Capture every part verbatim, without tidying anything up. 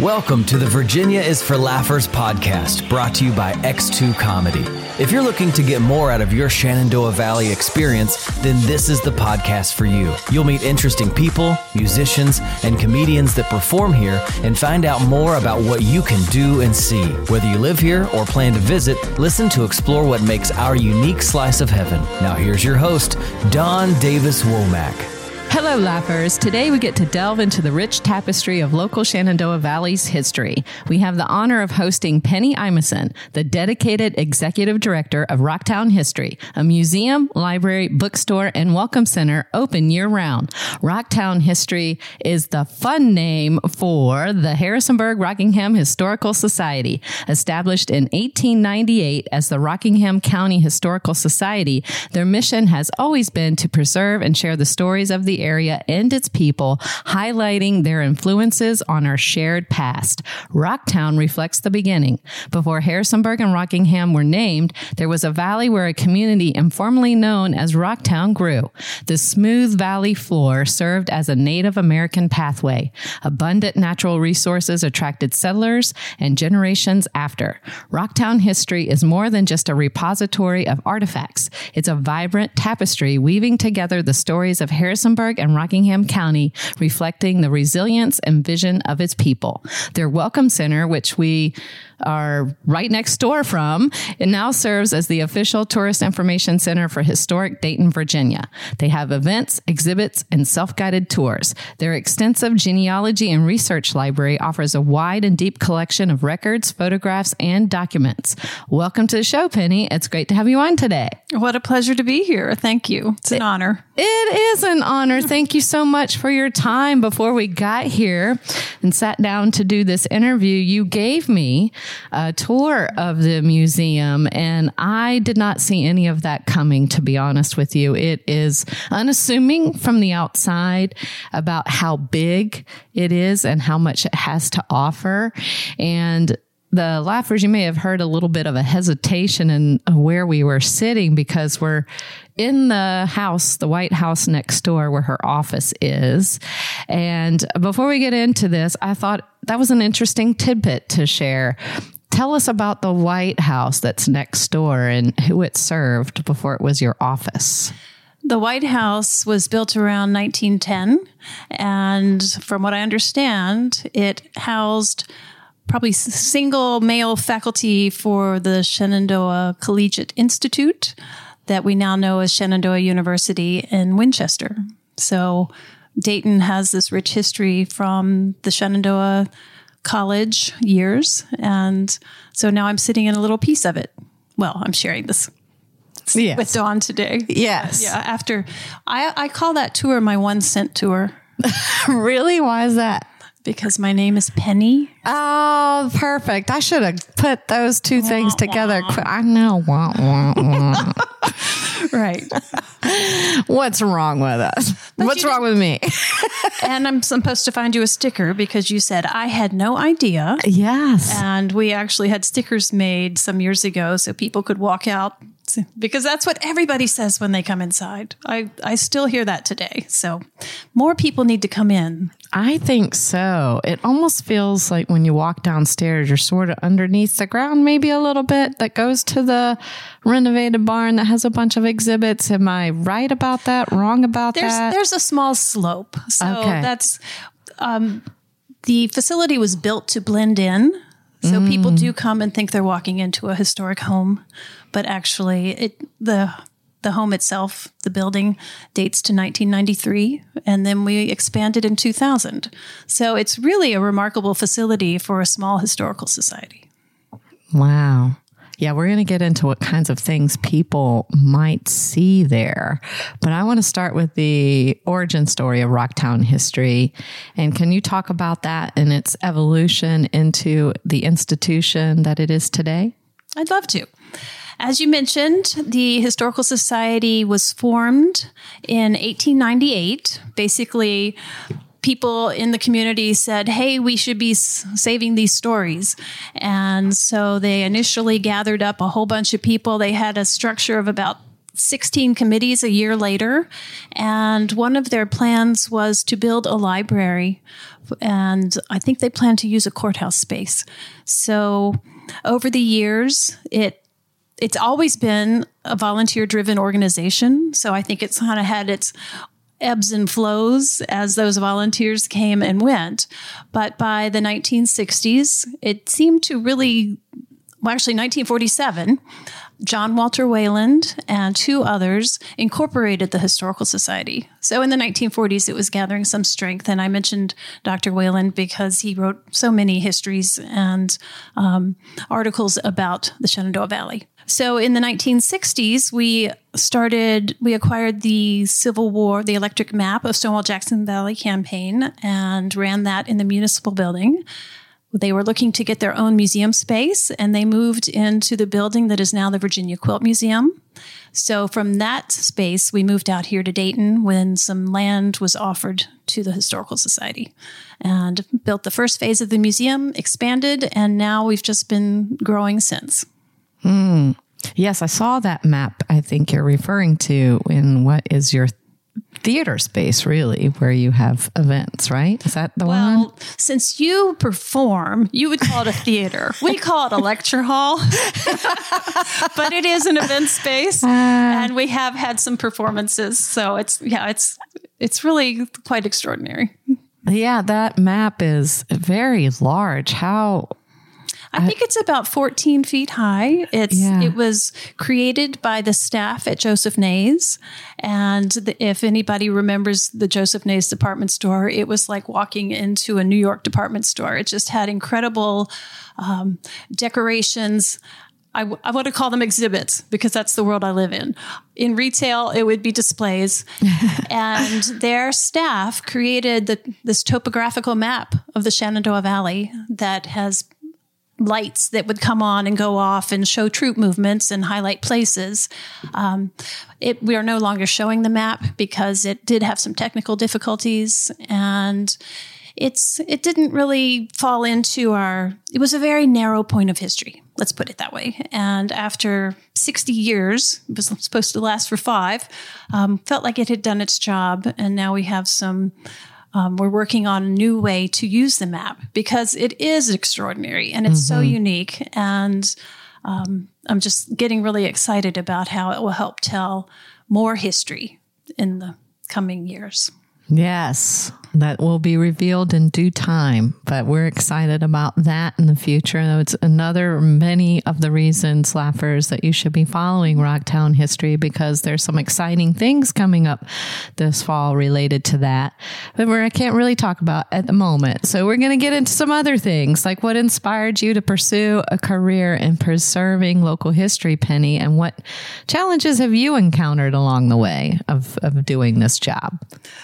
Welcome to the Virginia is for Laughers podcast, brought to you by X two Comedy. If you're looking to get more out of your Shenandoah Valley experience, then this is the podcast for you. You'll meet interesting people, musicians, and comedians that perform here and find out more about what you can do and see. Whether you live here or plan to visit, listen to explore what makes our unique slice of heaven. Now here's your host, Don Davis Womack. Hello, Laughers. Today we get to delve into the rich tapestry of local Shenandoah Valley's history. We have the honor of hosting Penny Imeson, the dedicated executive director of Rocktown History, a museum, library, bookstore, and welcome center open year-round. Rocktown History is the fun name for the Harrisonburg Rockingham Historical Society. Established in eighteen ninety-eight as the Rockingham County Historical Society, their mission has always been to preserve and share the stories of the area and its people, highlighting their influences on our shared past. Rocktown reflects the beginning. Before Harrisonburg and Rockingham were named, there was a valley where a community informally known as Rocktown grew. The smooth valley floor served as a Native American pathway. Abundant natural resources attracted settlers and generations after. Rocktown history is more than just a repository of artifacts. It's a vibrant tapestry weaving together the stories of Harrisonburg and Rockingham County, reflecting the resilience and vision of its people. Their Welcome Center, which we are right next door from, it now serves as the official tourist information center for historic Dayton, Virginia. They have events, exhibits, and self-guided tours. Their extensive genealogy and research library offers a wide and deep collection of records, photographs, and documents. Welcome to the show, Penny. It's great to have you on today. What a pleasure to be here. Thank you. It's an it, honor. It is an honor. Thank you so much for your time. Before we got here and sat down to do this interview, you gave me a tour of the museum, and I did not see any of that coming, to be honest with you. It is unassuming from the outside about how big it is and how much it has to offer. And the Laughers, you may have heard a little bit of a hesitation in where we were sitting because we're in the house, the White House next door where her office is. And before we get into this, I thought that was an interesting tidbit to share. Tell us about the White House that's next door and who it served before it was your office. The White House was built around nineteen ten. And from what I understand, it housed probably single male faculty for the Shenandoah Collegiate Institute that we now know as Shenandoah University in Winchester. So Dayton has this rich history from the Shenandoah College years. And so now I'm sitting in a little piece of it. Well, I'm sharing this yes. with Dawn today. Yes. Yeah. After I, I call that tour my one cent tour. Really? Why is that? Because my name is Penny. Oh, perfect. I should have put those two things together. I know. Wah, wah, wah. Right. What's wrong with us? But What's wrong with me? And I'm supposed to find you a sticker because you said I had no idea. Yes. And we actually had stickers made some years ago so people could walk out. Because that's what everybody says when they come inside. I, I still hear that today. So more people need to come in. I think so. It almost feels like when you walk downstairs, you're sort of underneath the ground, maybe a little bit, that goes to the renovated barn that has a bunch of exhibits. Am I right about that? Wrong about there's, that? There's a small slope. So okay. that's, um, the facility was built to blend in. So mm. people do come and think they're walking into a historic home, but actually it, the, the home itself, the building, dates to nineteen ninety-three, and then we expanded in two thousand. So it's really a remarkable facility for a small historical society. Wow. Yeah, we're going to get into what kinds of things people might see there. But I want to start with the origin story of Rocktown history. And can you talk about that and its evolution into the institution that it is today? I'd love to. As you mentioned, the Historical Society was formed in eighteen ninety-eight. Basically, people in the community said, hey, we should be saving these stories. And so they initially gathered up a whole bunch of people. They had a structure of about sixteen committees a year later, and one of their plans was to build a library, and I think they plan to use a courthouse space. So over the years, it it's always been a volunteer-driven organization, so I think it's kind of had its ebbs and flows as those volunteers came and went. But by the nineteen sixties, it seemed to really, well, actually nineteen forty-seven, John Walter Wayland and two others incorporated the Historical Society. So in the nineteen forties, it was gathering some strength. And I mentioned Doctor Wayland because he wrote so many histories and um, articles about the Shenandoah Valley. So in the nineteen sixties, we started, we acquired the Civil War, the electric map of Stonewall Jackson Valley campaign and ran that in the municipal building. They were looking to get their own museum space, and they moved into the building that is now the Virginia Quilt Museum. So from that space, we moved out here to Dayton when some land was offered to the Historical Society and built the first phase of the museum, expanded, and now we've just been growing since. Mm. Yes, I saw that map I think you're referring to in what is your theater space, really, where you have events, right? Is that the well, one? Well, since you perform, you would call it a theater. We call it a lecture hall, but it is an event space, uh, and we have had some performances. So it's, yeah, it's, it's really quite extraordinary. Yeah, that map is very large. How... I think it's about fourteen feet high. It's yeah. It was created by the staff at Joseph Nays. And the, if anybody remembers the Joseph Nays department store, it was like walking into a New York department store. It just had incredible um, decorations. I, w- I want to call them exhibits because that's the world I live in. In retail, it would be displays. And their staff created the, this topographical map of the Shenandoah Valley that has lights that would come on and go off and show troop movements and highlight places. Um, it, we are no longer showing the map because it did have some technical difficulties, and it's it didn't really fall into our, it was a very narrow point of history. Let's put it that way. And after sixty years, it was supposed to last for five, um, felt like it had done its job. And now we have some Um, we're working on a new way to use the map because it is extraordinary and it's mm-hmm. so unique. And um, I'm just getting really excited about how it will help tell more history in the coming years. Yes, that will be revealed in due time, but we're excited about that in the future. It's another many of the reasons, Laughers, that you should be following Rocktown history because there's some exciting things coming up this fall related to that, but we're, I can't really talk about at the moment. So we're going to get into some other things, like what inspired you to pursue a career in preserving local history, Penny, and what challenges have you encountered along the way of, of doing this job?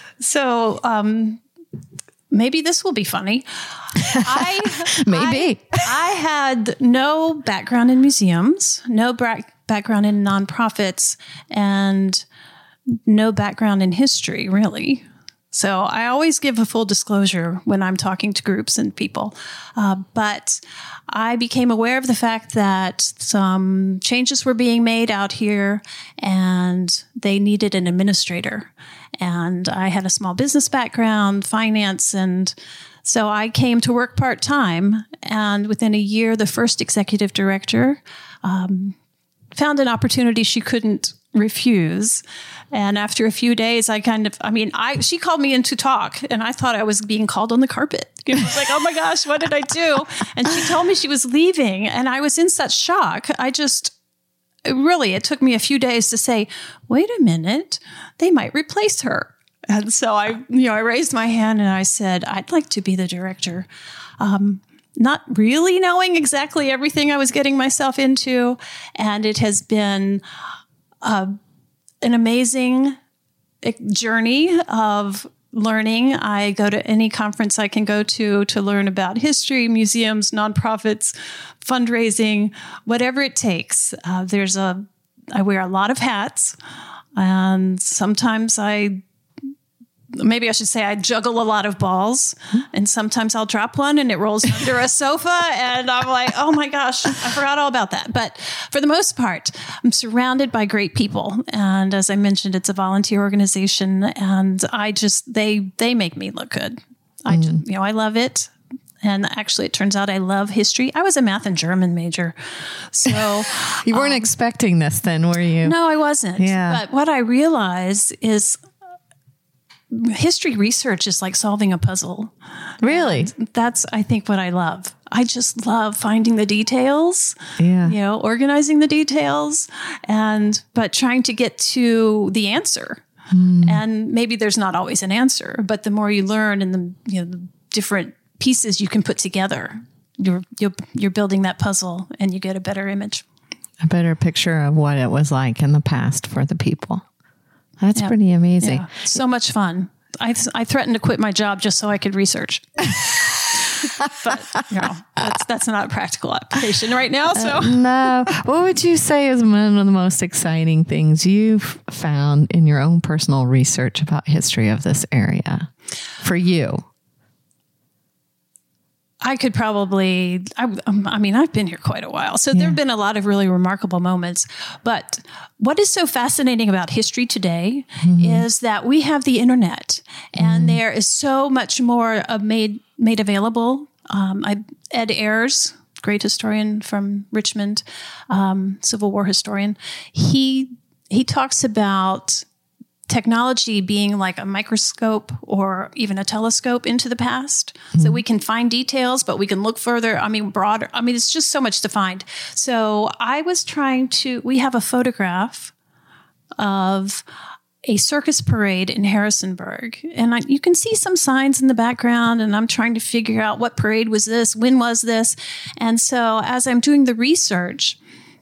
So um, maybe this will be funny. I maybe I, I had no background in museums, no bra- background in nonprofits, and no background in history, really. So I always give a full disclosure when I'm talking to groups and people. Uh, but I became aware of the fact that some changes were being made out here and they needed an administrator. And I had a small business background, finance, and so I came to work part-time. And within a year, the first executive director um, found an opportunity she couldn't refuse. And after a few days, I kind of, I mean, I, she called me in to talk and I thought I was being called on the carpet. I was like, oh my gosh, what did I do? And she told me she was leaving and I was in such shock. I just, really, it took me a few days to say, wait a minute, they might replace her. And so I, you know, I raised my hand and I said, I'd like to be the director. Um, not really knowing exactly everything I was getting myself into. And it has been uh, an amazing journey of learning. I go to any conference I can go to to learn about history, museums, nonprofits, fundraising, whatever it takes. Uh, there's a, I wear a lot of hats, and sometimes I maybe I should say I juggle a lot of balls, and sometimes I'll drop one and it rolls under a sofa and I'm like, oh my gosh, I forgot all about that. But for the most part, I'm surrounded by great people. And as I mentioned, it's a volunteer organization, and I just, they, they make me look good. I Mm. just, you know, I love it. And actually, it turns out I love history. I was a math and German major. So You weren't um, expecting this then, were you? No, I wasn't. Yeah. But what I realized is history research is like solving a puzzle. Really? And that's, I think, what I love. I just love finding the details, Yeah. you know, organizing the details, and, but trying to get to the answer. Hmm. And maybe there's not always an answer, but the more you learn and the, you know, the different pieces you can put together, you're, you're, you're building that puzzle and you get a better image. A better picture of what it was like in the past for the people. That's Yeah. pretty amazing. Yeah. So much fun. I, I threatened to quit my job just so I could research. But, you know, that's, that's not a practical application right now. So, Uh, no. What would you say is one of the most exciting things you've found in your own personal research about history of this area for you? I could probably, I, I mean, I've been here quite a while, so Yeah. there have been a lot of really remarkable moments. But what is so fascinating about history today mm-hmm. is that we have the internet, and mm-hmm. there is so much more uh, made made available. Um, I, Ed Ayers, great historian from Richmond, um, Civil War historian, he he talks about technology being like a microscope or even a telescope into the past. Mm-hmm. So we can find details, but we can look further. I mean, broader. I mean, it's just so much to find. So I was trying to, we have a photograph of a circus parade in Harrisonburg. And I, you can see some signs in the background, and I'm trying to figure out what parade was this? When was this? And so as I'm doing the research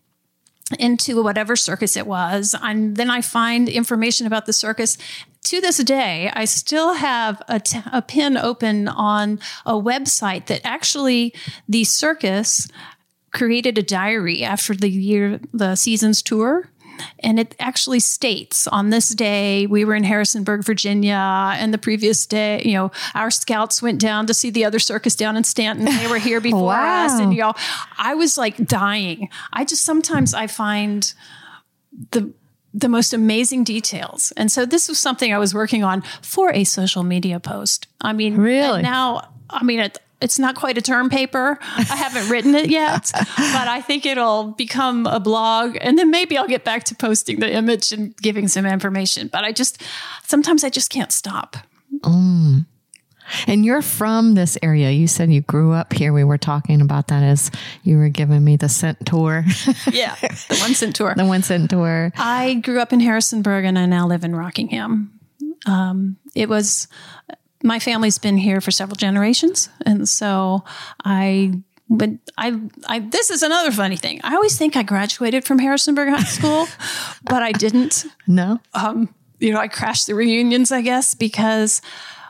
into whatever circus it was, and then I find information about the circus. To this day, I still have a, t- a pin open on a website that actually the circus created a diary after the year, the season's tour. And it actually states on this day, we were in Harrisonburg, Virginia, and the previous day, you know, our scouts went down to see the other circus down in Stanton. They were here before Wow. us. And, you know, I was like dying. I just, sometimes I find the, the most amazing details. And so this was something I was working on for a social media post. I mean, really? Now, I mean, it, It's not quite a term paper. I haven't written it yet, but I think it'll become a blog, and then maybe I'll get back to posting the image and giving some information. But I just, sometimes I just can't stop. Mm. And you're from this area. You said you grew up here. We were talking about that as you were giving me the scent tour. Yeah, the one cent tour. The one cent tour. I grew up in Harrisonburg, and I now live in Rockingham. Um, it was... My family's been here for several generations. And so I, but I, I, this is another funny thing. I always think I graduated from Harrisonburg High School, but I didn't. No. Um, you know, I crashed the reunions, I guess, because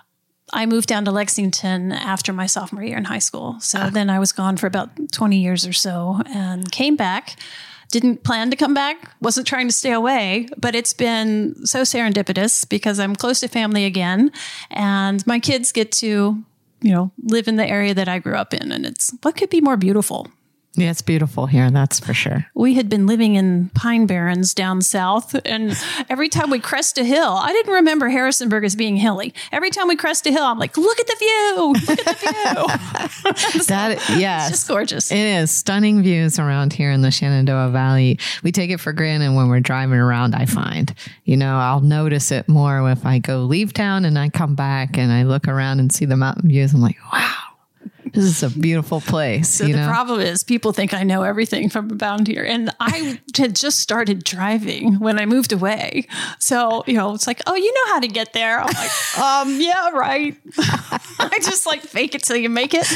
I moved down to Lexington after my sophomore year in high school. So oh. then I was gone for about twenty years or so and came back. Didn't plan to come back, wasn't trying to stay away, but it's been so serendipitous because I'm close to family again, and my kids get to, you know, live in the area that I grew up in, and it's, what could be more beautiful? Yeah, it's beautiful here, that's for sure. We had been living in Pine Barrens down south, and every time we crest a hill, I didn't remember Harrisonburg as being hilly. Every time we crest a hill, I'm like, look at the view, look at the view. So, that, yes. It's just gorgeous. It is. Stunning views around here in the Shenandoah Valley. We take it for granted when we're driving around, I find. You know, I'll notice it more if I go leave town and I come back and I look around and see the mountain views. I'm like, wow. This is a beautiful place. So you the know? problem is people think I know everything from around here. And I had just started driving when I moved away. So, you know, it's like, oh, you know how to get there. I'm like, um, yeah, right. I just like fake it till you make it.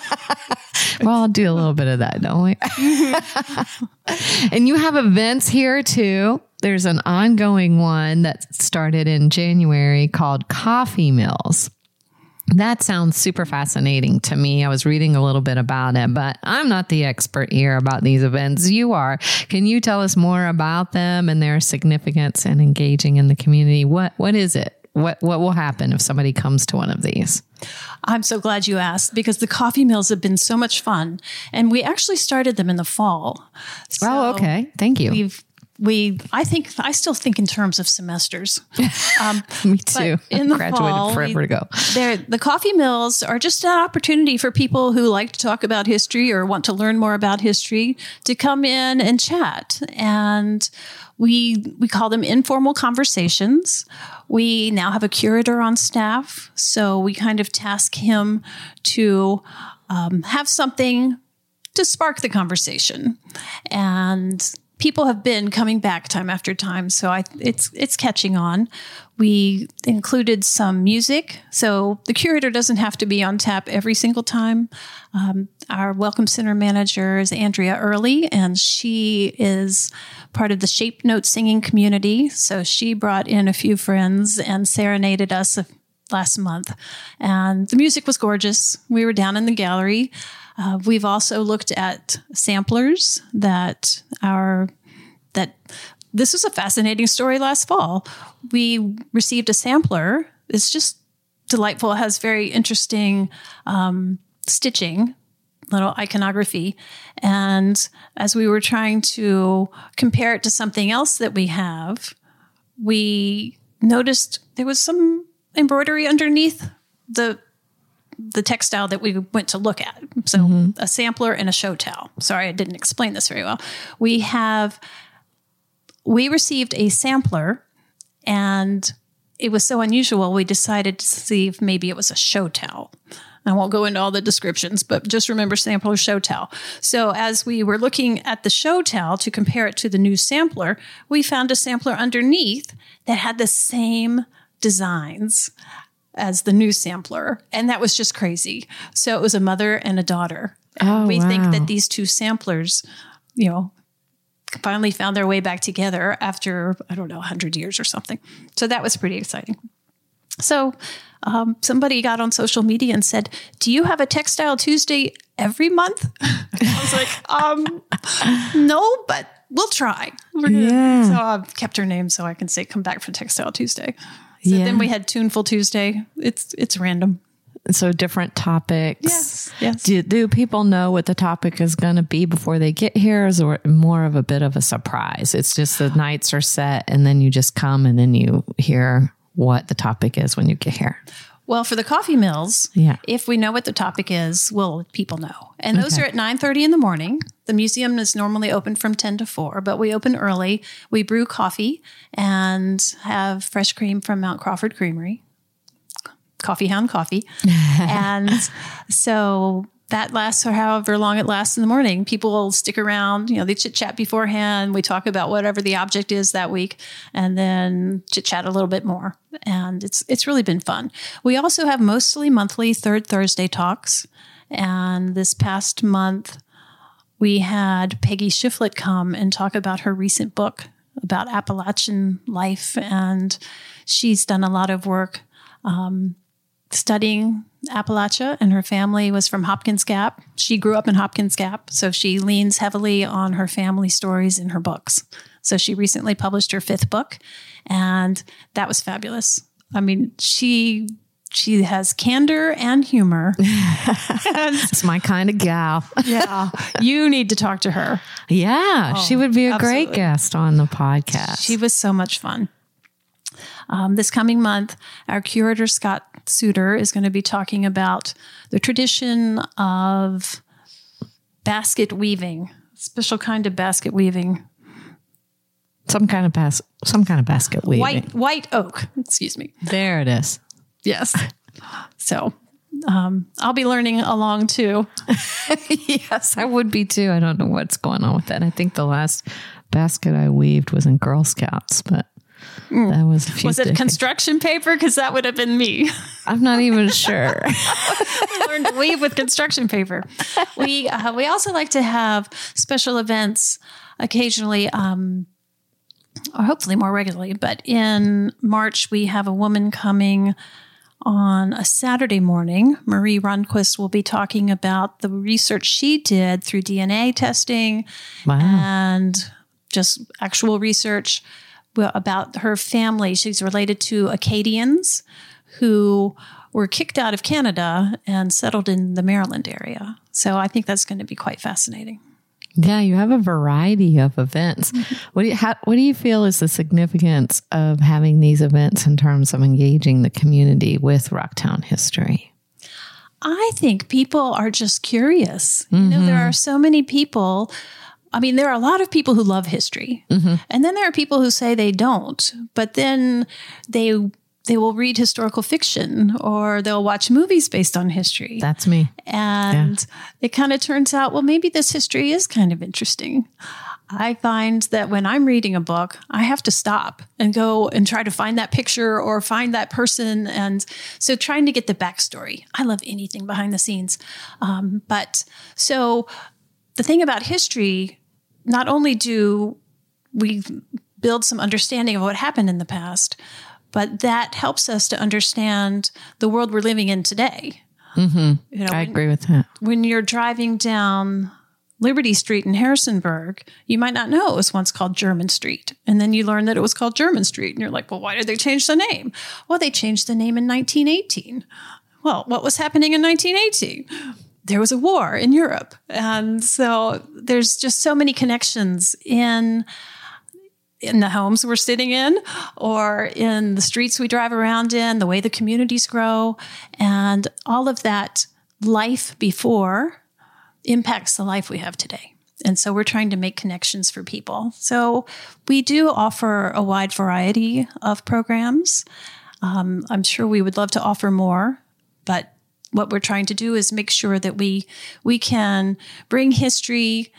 Well, I'll do a little bit of that, don't we? And you have events here too. There's an ongoing one that started in January called Coffee Mills. That sounds super fascinating to me. I was reading a little bit about it, but I'm not the expert here about these events. You are. Can you tell us more about them and their significance and engaging in the community? What What is it? What what will happen if somebody comes to one of these? I'm so glad you asked, because the coffee mills have been so much fun, and we actually started them in the fall. So oh, okay. Thank you. We've we I think I still think in terms of semesters. Um, Me too. In the graduated fall, forever we, ago. The coffee mills are just an opportunity for people who like to talk about history or want to learn more about history to come in and chat. And we we call them informal conversations. We now have a curator on staff, so we kind of task him to um, have something to spark the conversation. And people have been coming back time after time, so I, it's it's catching on. We included some music, so the curator doesn't have to be on tap every single time. Um, our Welcome Center manager is Andrea Early, and she is part of the Shape Note singing community. So she brought in a few friends and serenaded us last month, and the music was gorgeous. We were down in the gallery. Uh, we've also looked at samplers that our that this was a fascinating story last fall. We received a sampler. It's just delightful. It has very interesting um, stitching, little iconography. And as we were trying to compare it to something else that we have, we noticed there was some embroidery underneath the the textile that we went to look at. So mm-hmm. a sampler and a show towel. Sorry, I didn't explain this very well. We have, we received a sampler, and it was so unusual, we decided to see if maybe it was a show towel. I won't go into all the descriptions, but just remember sampler, show towel. So as we were looking at the show towel to compare it to the new sampler, we found a sampler underneath that had the same designs as the new sampler. And that was just crazy. So it was a mother and a daughter. And oh, we wow. think that these two samplers, you know, finally found their way back together after, I don't know, one hundred years or something. So that was pretty exciting. So um, somebody got on social media and said, do you have a Textile Tuesday every month? I was like, um, no, but we'll try. We're gonna, yeah. So I've kept her name so I can say, come back for Textile Tuesday. So yeah. then we had Tuneful Tuesday. It's it's random. So different topics. Yes. Yes. Do, do people know what the topic is going to be before they get here? Or is it more of a bit of a surprise? It's just the nights are set and then you just come and then you hear what the topic is when you get here. Well, for the coffee mills, yeah. if we know what the topic is, we'll let people know. And those okay. are at nine thirty in the morning. The museum is normally open from ten to four, but we open early. We brew coffee and have fresh cream from Mount Crawford Creamery. Coffee Hound Coffee. And so that lasts for however long it lasts in the morning. People will stick around, you know, they chit chat beforehand. We talk about whatever the object is that week and then chit chat a little bit more. And it's, it's really been fun. We also have mostly monthly third Thursday talks. And this past month, we had Peggy Shiflett come and talk about her recent book about Appalachian life. And she's done a lot of work, um, studying Appalachia, and her family was from Hopkins Gap. She grew up in Hopkins Gap, so she leans heavily on her family stories in her books. So she recently published her fifth book, and that was fabulous. I mean, she she has candor and humor. It's my kind of gal. Yeah, you need to talk to her. Yeah, oh, she would be a absolutely. great guest on the podcast. She was so much fun. Um, this coming month, our curator, Scott Suter, is going to be talking about the tradition of basket weaving, special kind of basket weaving. Some kind of bas- some kind of basket weaving. White white oak, excuse me. There it is. Yes. So um, I'll be learning along too. Yes, I would be too. I don't know what's going on with that. I think the last basket I weaved was in Girl Scouts, but that was a few Was it decades. construction paper? Because that would have been me. I'm not even sure. We learned to weave with construction paper. We uh, we also like to have special events occasionally, um, or hopefully more regularly. But in March, we have a woman coming on a Saturday morning. Marie Runquist will be talking about the research she did through D N A testing Wow. and just actual research well, about her family. She's related to Acadians who were kicked out of Canada and settled in the Maryland area. So I think that's going to be quite fascinating. Yeah, you have a variety of events. Mm-hmm. What do you how, what do you feel is the significance of having these events in terms of engaging the community with Rocktown history? I think people are just curious. Mm-hmm. You know, there are so many people. I mean, there are a lot of people who love history. Mm-hmm. And then there are people who say they don't, but then they they will read historical fiction or they'll watch movies based on history. That's me. And yeah. It kind of turns out, well, maybe this history is kind of interesting. I find that when I'm reading a book, I have to stop and go and try to find that picture or find that person. And so trying to get the backstory. I love anything behind the scenes. Um, but so the thing about history, not only do we build some understanding of what happened in the past, but that helps us to understand the world we're living in today. Mm-hmm. You know, I when, agree with that. When you're driving down Liberty Street in Harrisonburg, you might not know it was once called German Street. And then you learn that it was called German Street. And you're like, well, why did they change the name? Well, they changed the name in nineteen eighteen. Well, what was happening in nineteen eighteen? There was a war in Europe. And so there's just so many connections in in the homes we're sitting in or in the streets we drive around in, the way the communities grow, and all of that life before impacts the life we have today. And so we're trying to make connections for people. So we do offer a wide variety of programs. Um, I'm sure we would love to offer more, but what we're trying to do is make sure that we we can bring history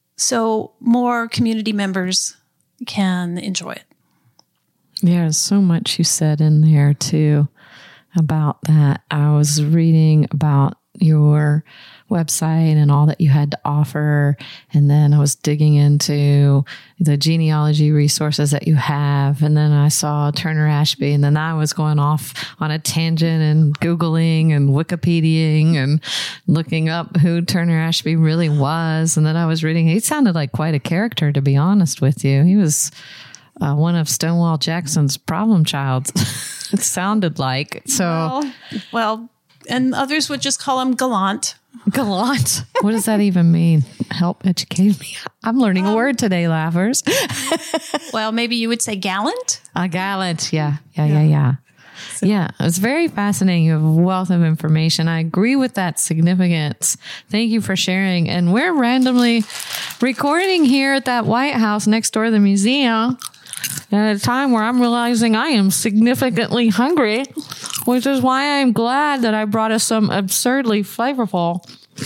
so more community members can enjoy it. Yeah, there's so much you said in there too about that. I was reading about your website and all that you had to offer. And then I was digging into the genealogy resources that you have. And then I saw Turner Ashby, and then I was going off on a tangent and Googling and Wikipediaing and looking up who Turner Ashby really was. And then I was reading, he sounded like quite a character, to be honest with you. He was uh, one of Stonewall Jackson's problem childs. It sounded like. So, well, well, and others would just call him gallant. Gallant. What does that even mean? Help educate me. I'm learning um, a word today, Laughers. Well, maybe you would say gallant. A gallant. Yeah. Yeah. Yeah. Yeah. So. Yeah. It's very fascinating. You have a wealth of information. I agree with that significance. Thank you for sharing. And we're randomly recording here at that White House next door to the museum at a time where I'm realizing I am significantly hungry, which is why I'm glad that I brought us some absurdly flavorful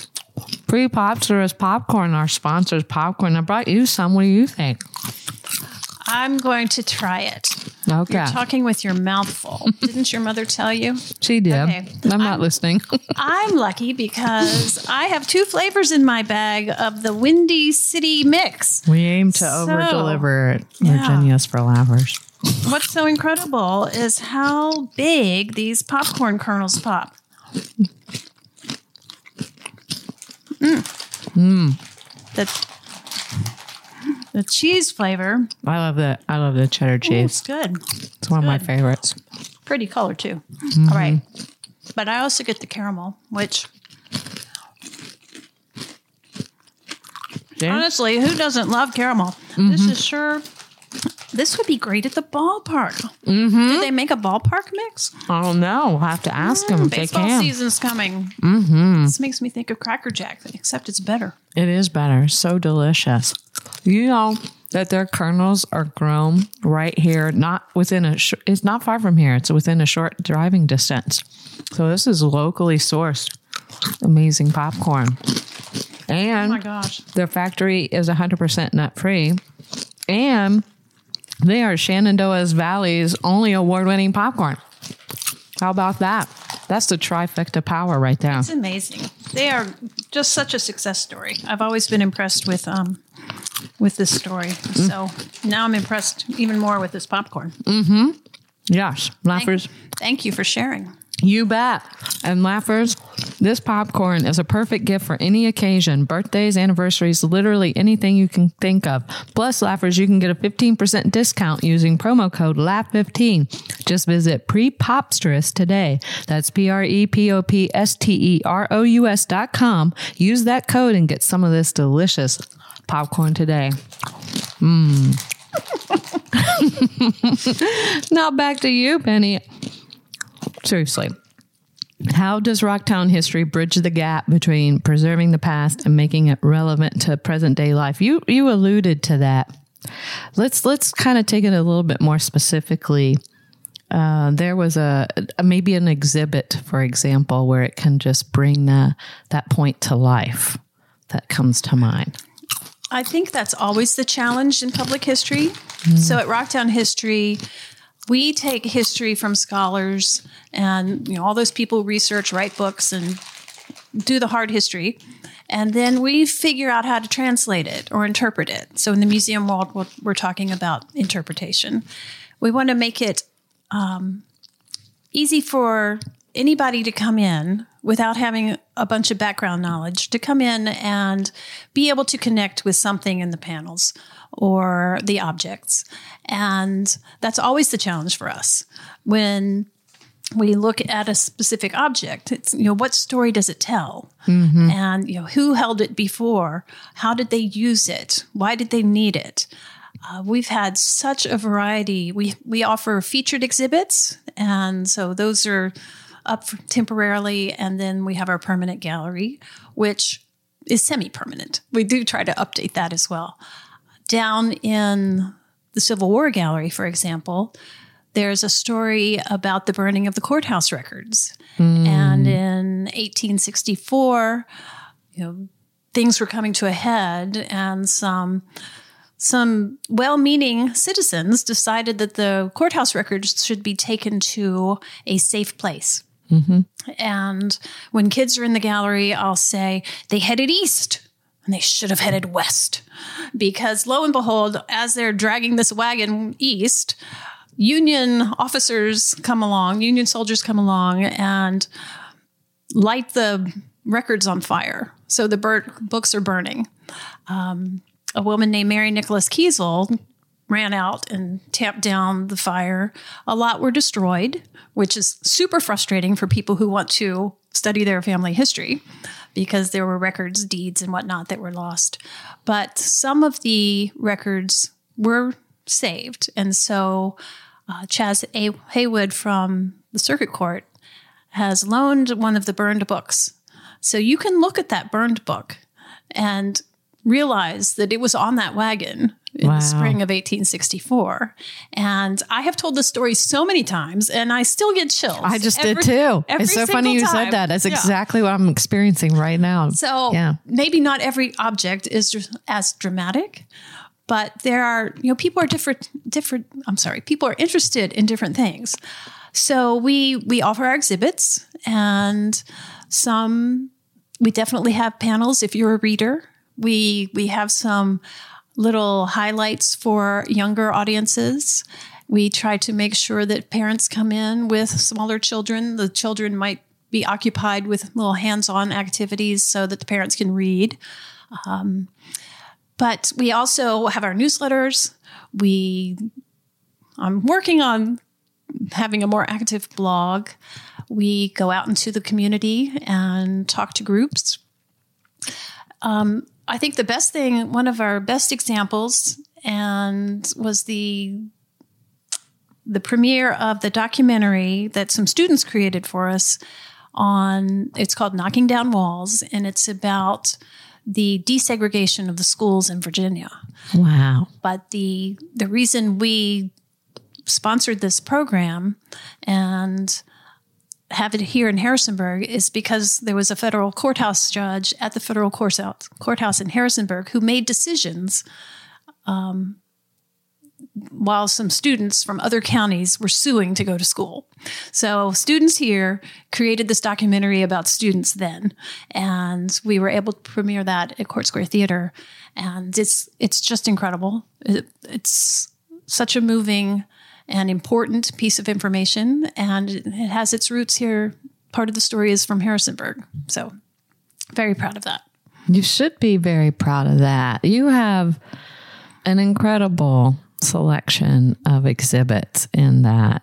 pre-pops or as popcorn, our sponsors popcorn. I brought you some. What do you think? I'm going to try it. Okay. You're talking with your mouth full. Didn't your mother tell you? She did. Okay. I'm, I'm not listening. I'm lucky because I have two flavors in my bag of the Windy City Mix. We aim to so, over-deliver at yeah. Virginia's for Laughers. What's so incredible is how big these popcorn kernels pop. Mm. Mm. The, the cheese flavor. I love the I love the cheddar cheese. Ooh, it's good. It's, it's one good. of my favorites. Pretty color too. Mm-hmm. All right. But I also get the caramel, which yeah. honestly, who doesn't love caramel? Mm-hmm. This is sure This would be great at the ballpark. Mm-hmm. Do they make a ballpark mix? I don't know. We'll have to ask them mm, if they can. Baseball season's coming. Mm-hmm. This makes me think of Cracker Jack, except it's better. It is better. So delicious. You know that their kernels are grown right here, not within a, sh- it's not far from here. It's within a short driving distance. So this is locally sourced. Amazing popcorn. And oh my gosh. Their factory is one hundred percent nut free. And they are Shenandoah Valley's only award-winning popcorn. How about that? That's the trifecta power right there. It's amazing. They are just such a success story. I've always been impressed with um with this story. Mm. So now I'm impressed even more with this popcorn. Mm-hmm. Yes. Laughers. Thank, thank you for sharing. You bet. And Laughers, This popcorn is a perfect gift for any occasion, birthdays, anniversaries, literally anything you can think of. Plus, Laughers, you can get a fifteen percent discount using promo code laugh fifteen. Just visit Prepopsterous today. That's P R E P O P S T E R O U S dot com. Use that code and get some of this delicious popcorn today. Mmm. Now back to you, Penny. Seriously, how does Rocktown history bridge the gap between preserving the past and making it relevant to present day life? You you alluded to that. Let's let's kind of take it a little bit more specifically. Uh, there was a, a maybe an exhibit, for example, where it can just bring the, that point to life that comes to mind. I think that's always the challenge in public history. Mm. So at Rocktown History, we take history from scholars and, you know, all those people research, write books, and do the hard history. And then we figure out how to translate it or interpret it. So in the museum world, we're talking about interpretation. We want to make it um, easy for anybody to come in without having a bunch of background knowledge, to come in and be able to connect with something in the panels or the objects. And that's always the challenge for us. When we look at a specific object, it's, you know, what story does it tell? Mm-hmm. And, you know, who held it before? How did they use it? Why did they need it? Uh, we've had such a variety. We, we offer featured exhibits, and so those are up temporarily, and then we have our permanent gallery, which is semi-permanent. We do try to update that as well. Down in the Civil War Gallery, for example, there's a story about the burning of the courthouse records. Mm. And in eighteen sixty-four, you know, things were coming to a head, and some some well-meaning citizens decided that the courthouse records should be taken to a safe place. Mm-hmm. And when kids are in the gallery, I'll say they headed east. And they should have headed west, because lo and behold, as they're dragging this wagon east, Union officers come along, Union soldiers come along and light the records on fire. So the bur- books are burning. Um, a woman named Mary Nicholas Kiesel ran out and tamped down the fire. A lot were destroyed, which is super frustrating for people who want to study their family history, because there were records, deeds, and whatnot that were lost. But some of the records were saved. And so uh, Chaz A- Haywood from the Circuit Court has loaned one of the burned books. So you can look at that burned book and realize that it was on that wagon in wow. the spring of eighteen sixty-four. And I have told this story so many times, and I still get chills. I just every, did too. It's so funny you time. said that. That's yeah. exactly what I'm experiencing right now. So yeah. maybe not every object is as dramatic, but there are, you know, people are different, different, I'm sorry, people are interested in different things. So we, we offer our exhibits, and some, we definitely have panels if you're a reader. We, we have some little highlights for younger audiences. We try to make sure that parents come in with smaller children. The children might be occupied with little hands-on activities so that the parents can read. Um, but we also have our newsletters. We, I'm working on having a more active blog. We go out into the community and talk to groups. Um, I think the best thing, one of our best examples, and was the the premiere of the documentary that some students created for us on, it's called Knocking Down Walls, and it's about the desegregation of the schools in Virginia. Wow. But the the reason we sponsored this program and have it here in Harrisonburg is because there was a federal courthouse judge at the federal courthouse, courthouse in Harrisonburg who made decisions um, while some students from other counties were suing to go to school. So students here created this documentary about students then, and we were able to premiere that at Court Square Theater. And it's it's just incredible. It, it's such a moving an important piece of information, and it has its roots here part of the story is from Harrisonburg. So very proud of that. You should be very proud of that. You have an incredible selection of exhibits in that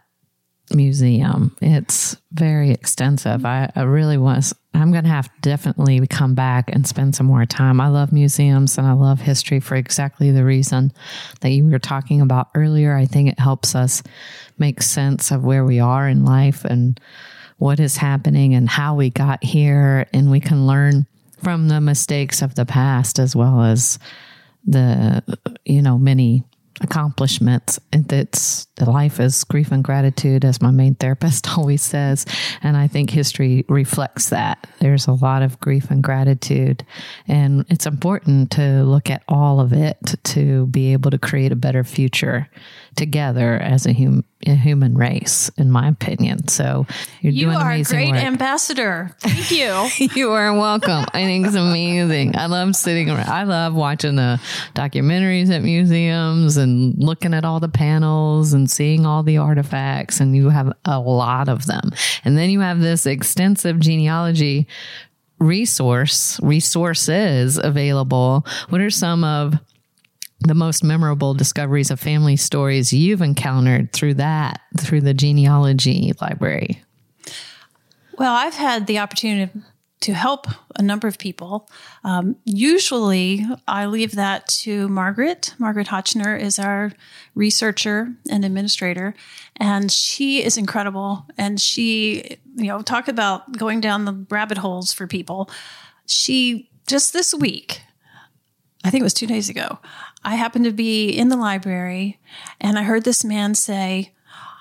museum. It's very extensive. I, I really was, I'm going to have to definitely come back and spend some more time. I love museums and I love history for exactly the reason that you were talking about earlier. I think it helps us make sense of where we are in life and what is happening and how we got here. And we can learn from the mistakes of the past as well as the, you know, many accomplishments. It's the life is grief and gratitude, as my main therapist always says. And I think history reflects that. There's a lot of grief and gratitude. And it's important to look at all of it to be able to create a better future together as a, hum- a human race, in my opinion. So you're you doing are amazing a great work. ambassador. Thank you. You are welcome. I think it's amazing. I love sitting around. I love watching the documentaries at museums and looking at all the panels and seeing all the artifacts. And you have a lot of them. And then you have this extensive genealogy resource, resources available. What are some of the most memorable discoveries of family stories you've encountered through that, through the genealogy library? Well, I've had the opportunity to help a number of people. Um, usually I leave that to Margaret. Margaret Hotchner is our researcher and administrator, and she is incredible. And she, you know, talk about going down the rabbit holes for people. She, just this week, I think it was two days ago, I happened to be in the library and I heard this man say,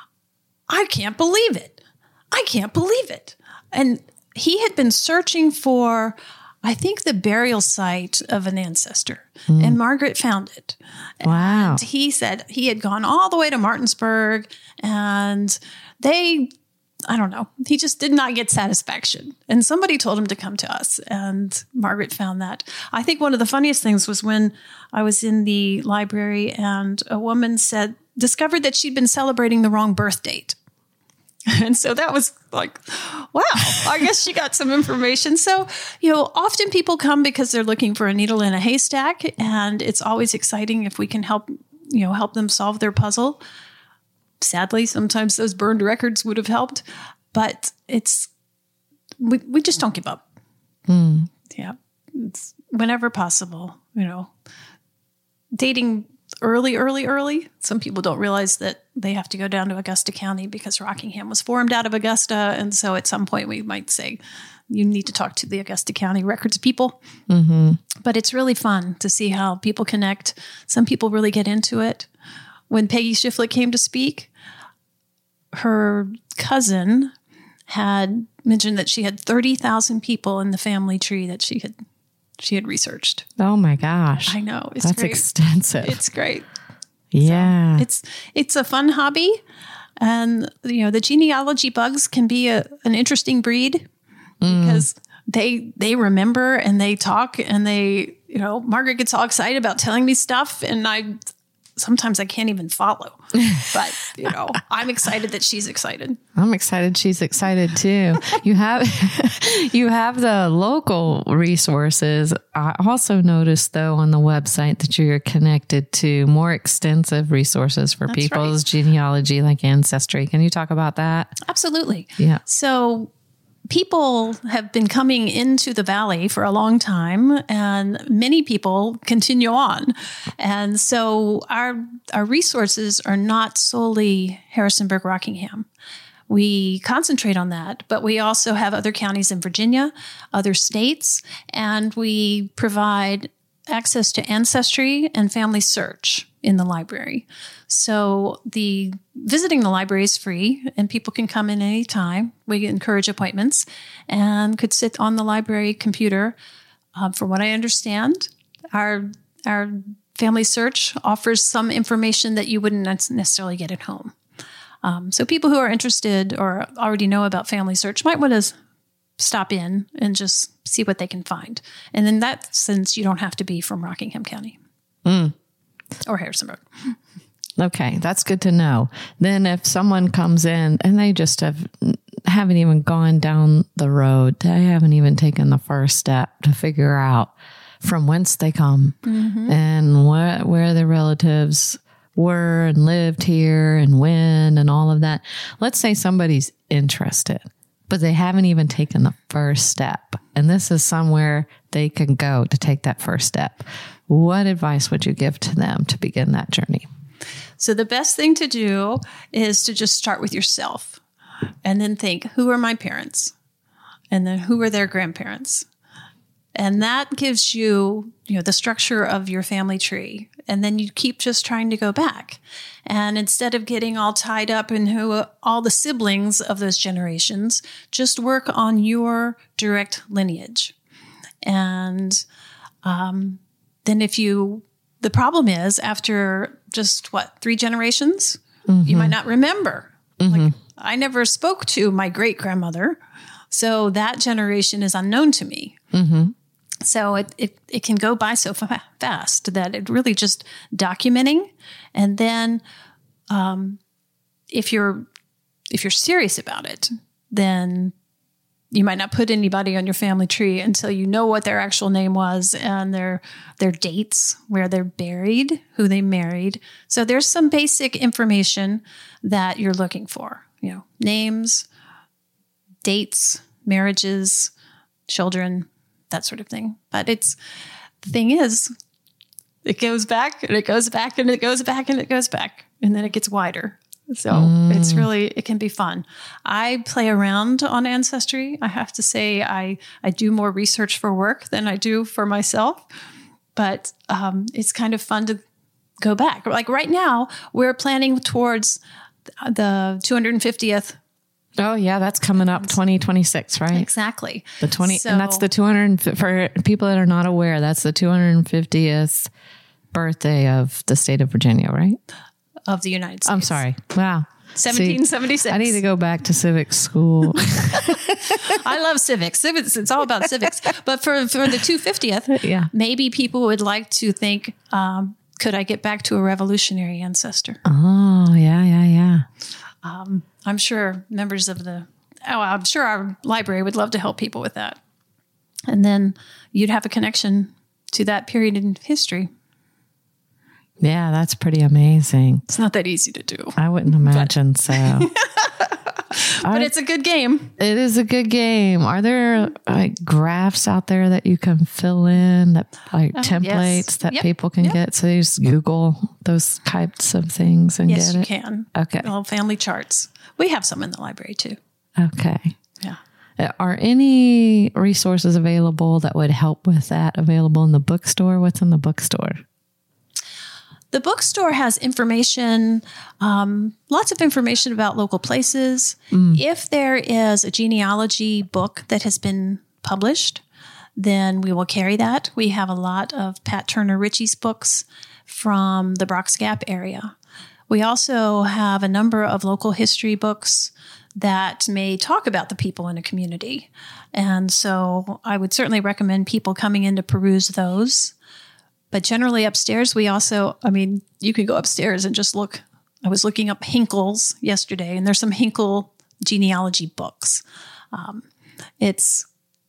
I can't believe it. I can't believe it. And he had been searching for, I think, the burial site of an ancestor. Mm. And Margaret found it. Wow. And he said he had gone all the way to Martinsburg and they, I don't know, he just did not get satisfaction. And somebody told him to come to us. And Margaret found that. I think one of the funniest things was when I was in the library and a woman said, discovered that she'd been celebrating the wrong birth date. And so that was like, wow, I guess she got some information. So, you know, often people come because they're looking for a needle in a haystack, and it's always exciting if we can help, you know, help them solve their puzzle. Sadly, sometimes those burned records would have helped, but it's, we, we just don't give up. Mm. Yeah. It's whenever possible, you know, dating early, early, early. Some people don't realize that they have to go down to Augusta County because Rockingham was formed out of Augusta. And so at some point we might say, you need to talk to the Augusta County records people. Mm-hmm. But it's really fun to see how people connect. Some people really get into it. When Peggy Shiflett came to speak, her cousin had mentioned that she had thirty thousand people in the family tree that she had she had researched. Oh my gosh. I know. It's That's great. extensive. It's great. Yeah. So it's it's a fun hobby. And, you know, the genealogy bugs can be a, an interesting breed mm. because they they remember and they talk and they, you know, Margaret gets all excited about telling me stuff and I sometimes I can't even follow. But, you know, I'm excited that she's excited. I'm excited she's excited too. You have you have the local resources. I also noticed though on the website that you're connected to more extensive resources for That's people's right. genealogy like Ancestry. Can you talk about that? Absolutely. Yeah. So people have been coming into the valley for a long time, and many people continue on. And so our our resources are not solely Harrisonburg, Rockingham. We concentrate on that, but we also have other counties in Virginia, other states, and we provide access to Ancestry and Family Search in the library. So the visiting the library is free and people can come in any time. We encourage appointments and could sit on the library computer. Um, from what I understand, our our Family Search offers some information that you wouldn't necessarily get at home. Um, so people who are interested or already know about Family Search might want to stop in and just see what they can find. And in that sense, you don't have to be from Rockingham County Mm. or Harrisonburg. Okay, that's good to know. Then if someone comes in and they just have haven't even gone down the road, they haven't even taken the first step to figure out from whence they come mm-hmm. and what where their relatives were and lived here and when and all of that. Let's say somebody's interested, but they haven't even taken the first step. And this is somewhere they can go to take that first step. What advice would you give to them to begin that journey? So the best thing to do is to just start with yourself and then think, who are my parents? And then who are their grandparents? And that gives you, you know, the structure of your family tree. And then you keep just trying to go back. And instead of getting all tied up in who all the siblings of those generations, just work on your direct lineage. And um, then if you, the problem is after just what, three generations, mm-hmm. you might not remember. Mm-hmm. Like, I never spoke to my great grandmother. So that generation is unknown to me. Mm-hmm. So it, it, it can go by so fa- fast that it really just documenting. And then um, if you're if you're serious about it, then you might not put anybody on your family tree until you know what their actual name was and their their dates, where they're buried, who they married. So there's some basic information that you're looking for, you know, names, dates, marriages, children, that sort of thing. But it's, the thing is, it goes back and it goes back and it goes back and it goes back. And then it gets wider. So mm. it's really, it can be fun. I play around on Ancestry. I have to say I, I do more research for work than I do for myself. But um, it's kind of fun to go back. Like right now, we're planning towards the two hundred fiftieth. Oh yeah, that's coming up twenty twenty-six, right? Exactly. The twenty, so, and that's the two hundred, for people that are not aware, that's the two hundred fiftieth birthday of the state of Virginia, right? Of the United States. I'm sorry. Wow. seventeen seventy-six. See, I need to go back to civics school. I love civics. Civics, it's all about civics. But for, for the two hundred fiftieth, yeah. maybe people would like to think, um, could I get back to a revolutionary ancestor? Oh, yeah, yeah, yeah. Um, I'm sure members of the, oh, I'm sure our library would love to help people with that. And then you'd have a connection to that period in history. Yeah, that's pretty amazing. It's not that easy to do. I wouldn't imagine but. so. But I, it's a good game. It is a good game. Are there like graphs out there that you can fill in, that like uh, templates yes. that yep. people can yep. get? So you just Google those types of things and yes, get it? Yes, you can. Okay. Little family charts. We have some in the library too. Okay. Yeah. Are any resources available that would help with that available in the bookstore? What's in the bookstore? The bookstore has information, um, lots of information about local places. Mm. If there is a genealogy book that has been published, then we will carry that. We have a lot of Pat Turner Ritchie's books from the Brock's Gap area. We also have a number of local history books that may talk about the people in a community. And so I would certainly recommend people coming in to peruse those. But generally upstairs, we also, I mean, you can go upstairs and just look. I was looking up Hinkle's yesterday, and there's some Hinkle genealogy books. Um, it's,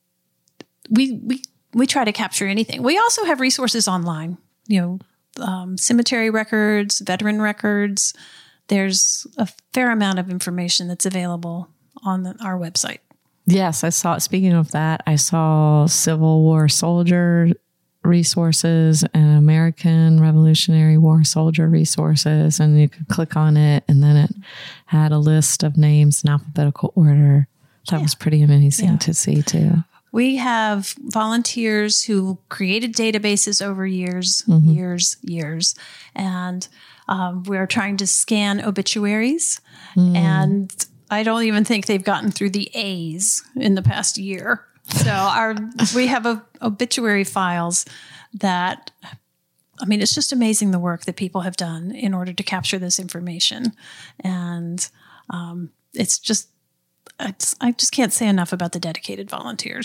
we, we, we try to capture anything. We also have resources online, you know, um, cemetery records, veteran records. There's a fair amount of information that's available on the, our website. Yes, I saw, speaking of that, I saw Civil War soldier resources and American Revolutionary War soldier resources, and you could click on it and then it had a list of names in alphabetical order. That yeah. was pretty amazing yeah. to see too. We have volunteers who created databases over years, mm-hmm. years, years, and um, we're trying to scan obituaries, mm. and I don't even think they've gotten through the A's in the past year. So our we have a, obituary files that, I mean, it's just amazing the work that people have done in order to capture this information. And um, it's just, it's, I just can't say enough about the dedicated volunteers.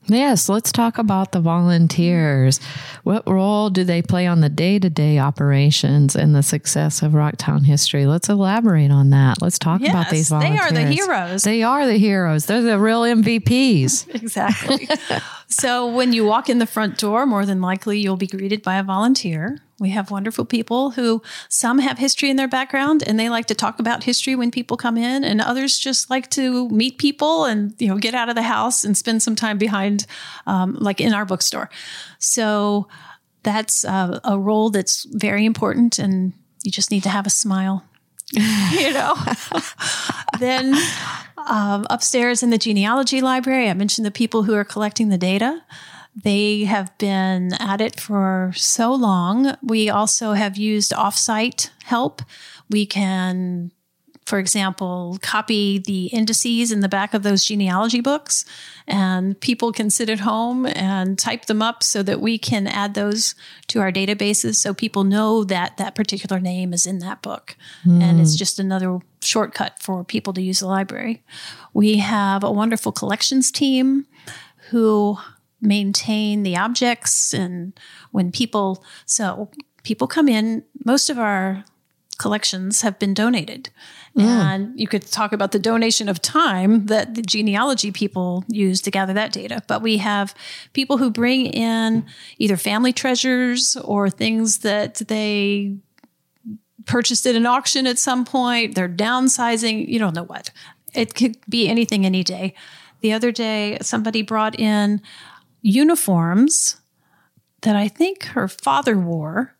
Yes, let's talk about the volunteers. What role do they play on the day-to-day operations and the success of Rocktown History? Let's elaborate on that. Let's talk yes, about these volunteers. They are the heroes. They are the heroes. They're the real M V Ps. Exactly. So when you walk in the front door, more than likely you'll be greeted by a volunteer. We have wonderful people who, some have history in their background and they like to talk about history when people come in, and others just like to meet people and, you know, get out of the house and spend some time behind, um, like in our bookstore. So that's uh, a role that's very important, and you just need to have a smile, you know. Then um, upstairs in the genealogy library, I mentioned the people who are collecting the data. They have been at it for so long. We also have used offsite help. We can, for example, copy the indices in the back of those genealogy books, and people can sit at home and type them up so that we can add those to our databases so people know that that particular name is in that book. Mm. And it's just another shortcut for people to use the library. We have a wonderful collections team who maintain the objects, and when people, so people come in, most of our collections have been donated. Mm. And you could talk about the donation of time that the genealogy people use to gather that data. But we have people who bring in either family treasures or things that they purchased at an auction at some point. They're downsizing. You don't know what. It could be anything any day. The other day, somebody brought in uniforms that I think her father wore.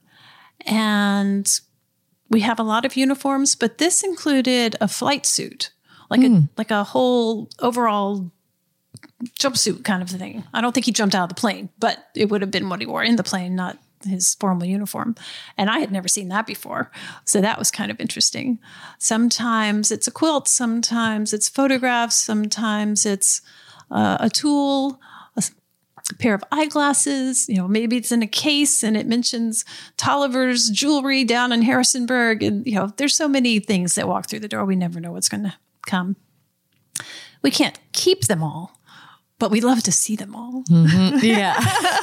And we have a lot of uniforms, but this included a flight suit, like mm. a like a whole overall jumpsuit kind of thing. I don't think he jumped out of the plane, but it would have been what he wore in the plane, not his formal uniform. And I had never seen that before. So that was kind of interesting. Sometimes it's a quilt, sometimes it's photographs, sometimes it's uh, a tool, a, a pair of eyeglasses, you know, maybe it's in a case and it mentions Tolliver's jewelry down in Harrisonburg. And, you know, there's so many things that walk through the door. We never know what's going to come. We can't keep them all, but we love to see them all. Mm-hmm. Yeah.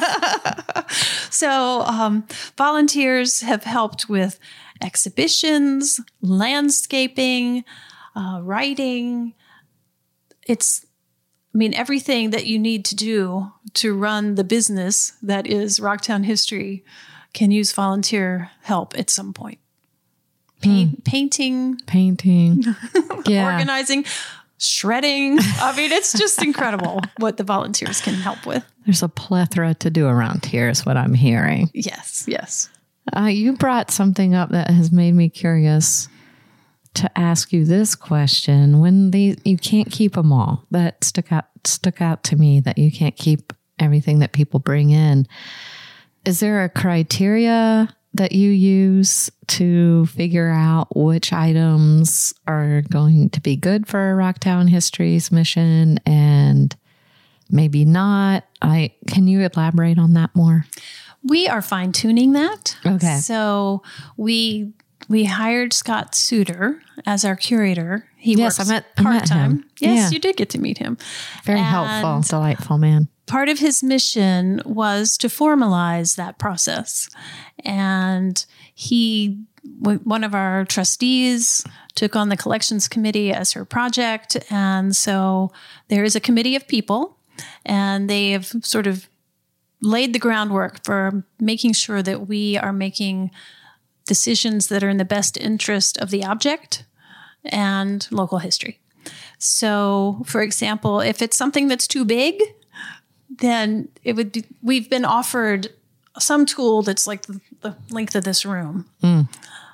So um, volunteers have helped with exhibitions, landscaping, uh, writing. It's, I mean, everything that you need to do to run the business that is Rocktown History can use volunteer help at some point. Paint, mm. Painting. Painting. Yeah. Organizing. Shredding. I mean, it's just incredible what the volunteers can help with. There's a plethora to do around here is what I'm hearing. Yes, yes. Uh, you brought something up that has made me curious to ask you this question. When these, you can't keep them all, that stuck out, stuck out to me, that you can't keep everything that people bring in. Is there a criteria that you use to figure out which items are going to be good for Rocktown History's mission and maybe not? I can you elaborate on that more? We are fine tuning that. Okay. So we we hired Scott Suter as our curator. He yes, works I met, part time. I met him. Yes, yeah. You did get to meet him. Very and helpful, delightful man. Part of his mission was to formalize that process. And he, one of our trustees, took on the collections committee as her project. And so there is a committee of people, and they have sort of laid the groundwork for making sure that we are making decisions that are in the best interest of the object and local history. So, for example, if it's something that's too big, then it would be, we've been offered some tool that's like the, the length of this room. Mm.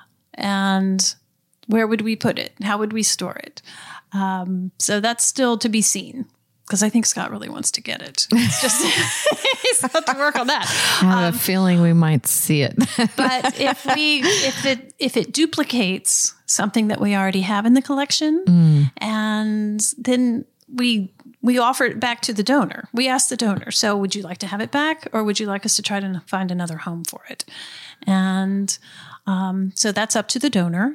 And where would we put it? How would we store it? Um, so that's still to be seen, because I think Scott really wants to get it. It's just, he's got to work on that. I have um, a feeling we might see it. But if we, if it, if it duplicates something that we already have in the collection, mm. and then we, we offer it back to the donor. We ask the donor, so would you like to have it back, or would you like us to try to find another home for it? And um, so that's up to the donor.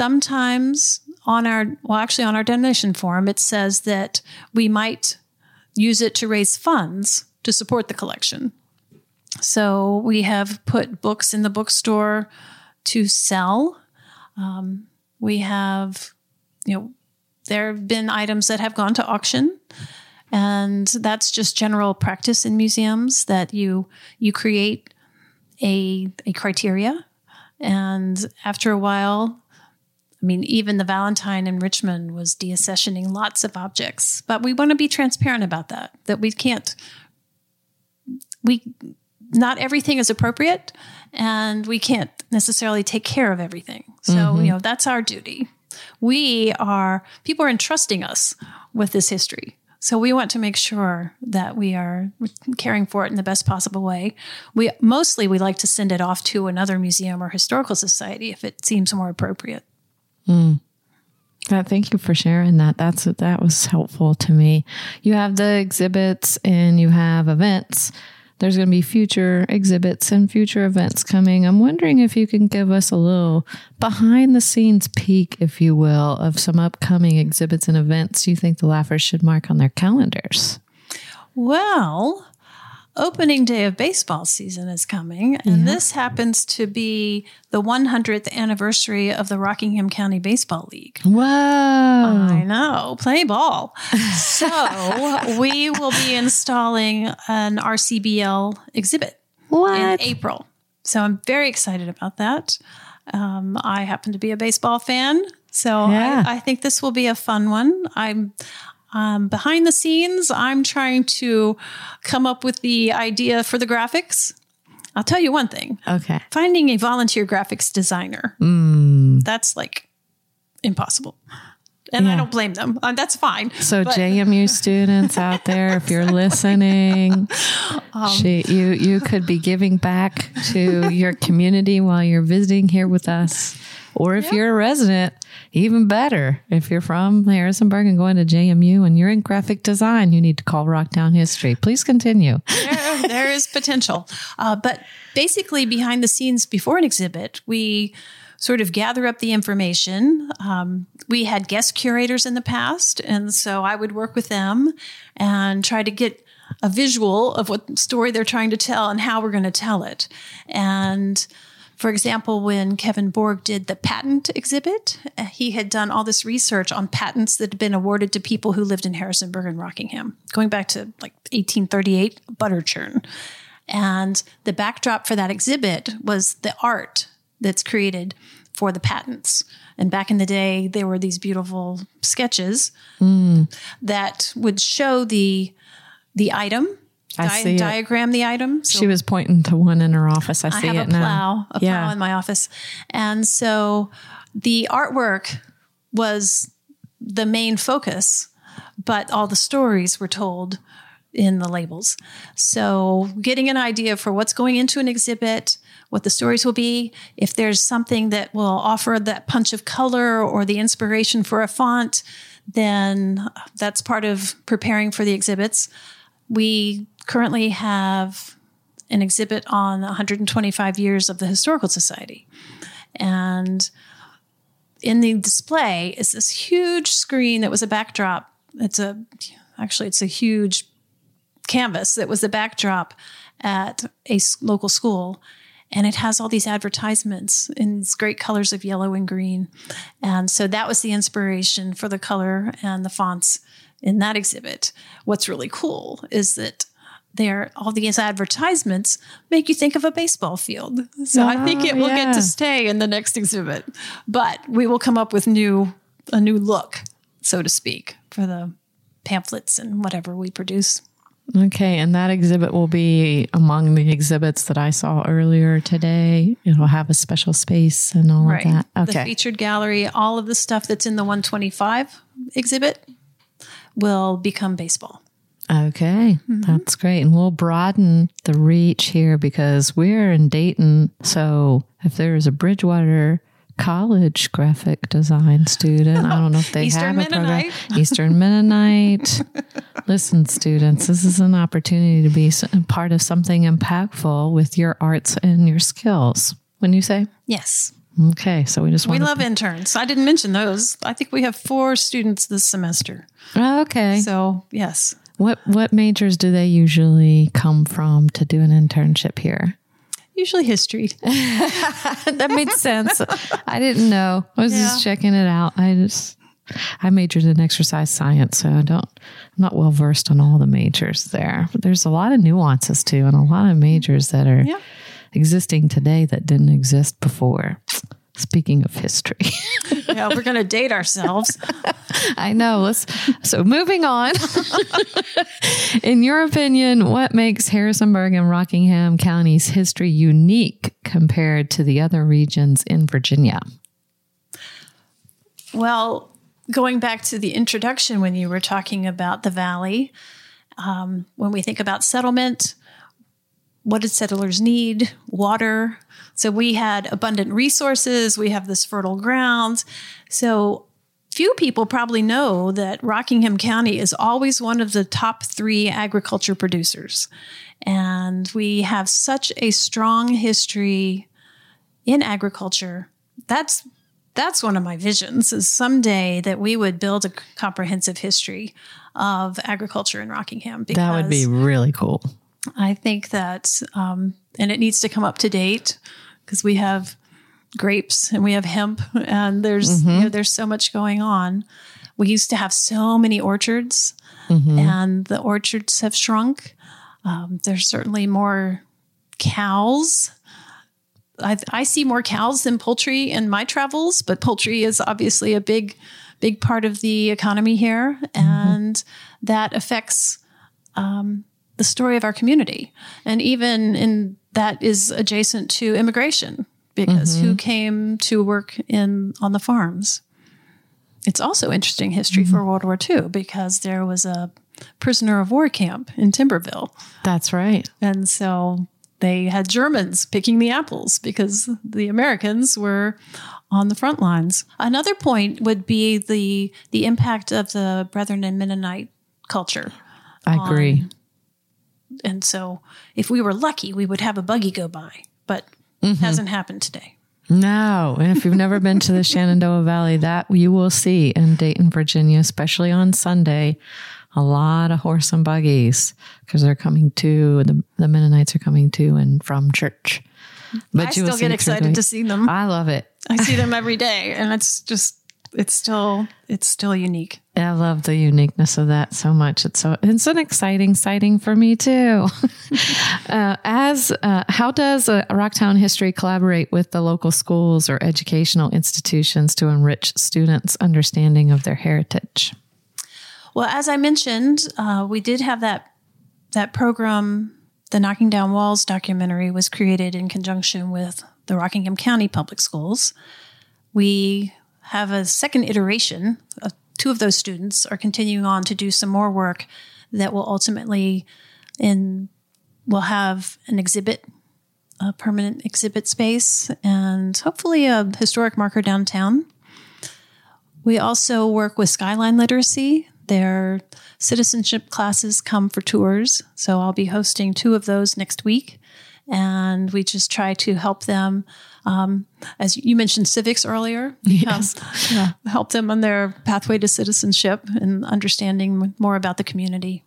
Sometimes on our, well, actually on our donation form, it says that we might use it to raise funds to support the collection. So we have put books in the bookstore to sell. Um, we have, you know, there have been items that have gone to auction, and that's just general practice in museums that you you create a a criteria, and after a while, I mean, even the Valentine in Richmond was deaccessioning lots of objects, but we want to be transparent about that. That we can't we. Not everything is appropriate, and we can't necessarily take care of everything. So, mm-hmm. you know, that's our duty. We are, people are entrusting us with this history. So we want to make sure that we are caring for it in the best possible way. We mostly, we like to send it off to another museum or historical society if it seems more appropriate. Mm. Uh, thank you for sharing that. That's that was helpful to me. You have the exhibits and you have events. There's going to be future exhibits and future events coming. I'm wondering if you can give us a little behind the scenes peek, if you will, of some upcoming exhibits and events you think the Laffers should mark on their calendars. Well, opening day of baseball season is coming, and yeah. this happens to be the one hundredth anniversary of the Rockingham County Baseball League. Wow. I know. Play ball. So we will be installing an R C B L exhibit what? in April. So I'm very excited about that. Um, I happen to be a baseball fan, so yeah. I, I think this will be a fun one. I'm Um, behind the scenes, I'm trying to come up with the idea for the graphics. I'll tell you one thing. Okay. Finding a volunteer graphics designer, mm. that's like impossible. And yeah. I don't blame them. Uh, that's fine. So but- J M U students out there, if you're listening, um, she, you, you could be giving back to your community while you're visiting here with us. Or if yeah. you're a resident, even better. If you're from Harrisonburg and going to J M U and you're in graphic design, you need to call Rocktown History. Please continue. there, there is potential. Uh, but basically, behind the scenes before an exhibit, we sort of gather up the information. Um, we had guest curators in the past, and so I would work with them and try to get a visual of what story they're trying to tell and how we're going to tell it. And for example, when Kevin Borg did the patent exhibit, he had done all this research on patents that had been awarded to people who lived in Harrisonburg and Rockingham, going back to like eighteen thirty-eight, butter churn. And the backdrop for that exhibit was the art that's created for the patents. And back in the day, there were these beautiful sketches mm. that would show the the item. I Di- see diagram it. the item. So she was pointing to one in her office. I see I have it a now. plow, a yeah. plow in my office. And so the artwork was the main focus, but all the stories were told in the labels. So getting an idea for what's going into an exhibit, what the stories will be, if there's something that will offer that punch of color or the inspiration for a font, then that's part of preparing for the exhibits. We currently have an exhibit on one hundred twenty-five years of the Historical Society. And in the display is this huge screen that was a backdrop. It's a, actually it's a huge canvas that was the backdrop at a local school. And it has all these advertisements in these great colors of yellow and green. And so that was the inspiration for the color and the fonts in that exhibit. What's really cool is that there, all these advertisements make you think of a baseball field. So oh, I think it will yeah. get to stay in the next exhibit, but we will come up with new, a new look, so to speak, for the pamphlets and whatever we produce. Okay. And that exhibit will be among the exhibits that I saw earlier today. It'll have a special space and all right. of that. Okay. The featured gallery, all of the stuff that's in the one twenty-five exhibit will become baseball. Okay, mm-hmm. That's great. And we'll broaden the reach here because we're in Dayton. So if there's a Bridgewater College graphic design student, I don't know if they Eastern have a Mennonite. program. Eastern Mennonite. Listen, students, this is an opportunity to be part of something impactful with your arts and your skills. Wouldn't you say? Yes. Okay, so we just want we to... love interns. I didn't mention those. I think we have four students this semester. Okay. So, yes. What what majors do they usually come from to do an internship here? Usually history. That makes sense. I didn't know. I was yeah. just checking it out. I just I majored in exercise science, so I don't I'm not well versed on all the majors there. But there's a lot of nuances too, and a lot of majors that are yeah. existing today that didn't exist before. Speaking of history. Yeah, we're going to date ourselves. I know. Let's, so moving on. In your opinion, what makes Harrisonburg and Rockingham counties' history unique compared to the other regions in Virginia? Well, going back to the introduction when you were talking about the valley, um, when we think about settlement, what did settlers need? Water. So we had abundant resources. We have this fertile ground. So few people probably know that Rockingham County is always one of the top three agriculture producers. And we have such a strong history in agriculture. That's that's one of my visions, is someday that we would build a comprehensive history of agriculture in Rockingham. Because that would be really cool. I think that, um, and it needs to come up to date because we have grapes and we have hemp, and there's mm-hmm. you know, there's so much going on. We used to have so many orchards, mm-hmm. and the orchards have shrunk. Um, there's certainly more cows. I, I see more cows than poultry in my travels, but poultry is obviously a big, big part of the economy here, mm-hmm. and that affects um, the story of our community. And even in that is adjacent to immigration, because mm-hmm. who came to work in on the farms? It's also interesting history mm-hmm. for World War Two, because there was a prisoner of war camp in Timberville. That's right. And so they had Germans picking the apples because the Americans were on the front lines. Another point would be the the impact of the Brethren and Mennonite culture. I on, agree. And so if we were lucky, we would have a buggy go by, but mm-hmm. it hasn't happened today. No. And if you've never been to the Shenandoah Valley, that you will see in Dayton, Virginia, especially on Sunday, a lot of horse and buggies, because they're coming to, the, the Mennonites are coming to and from church. But I you still get excited to see them. I love it. I see them every day, and it's just, it's still, it's still unique. I love the uniqueness of that so much. It's so, it's an exciting sighting for me too. uh, as, uh, how does uh, Rocktown History collaborate with the local schools or educational institutions to enrich students' understanding of their heritage? Well, as I mentioned, uh, we did have that, that program. The Knocking Down Walls documentary was created in conjunction with the Rockingham County Public Schools. We have a second iteration. Uh, two of those students are continuing on to do some more work that will ultimately in will have an exhibit, a permanent exhibit space, and hopefully a historic marker downtown. We also work with Skyline Literacy. Their citizenship classes come for tours, so I'll be hosting two of those next week, and we just try to help them. Um, as you mentioned civics earlier, yes. um, yeah, help them on their pathway to citizenship and understanding more about the community.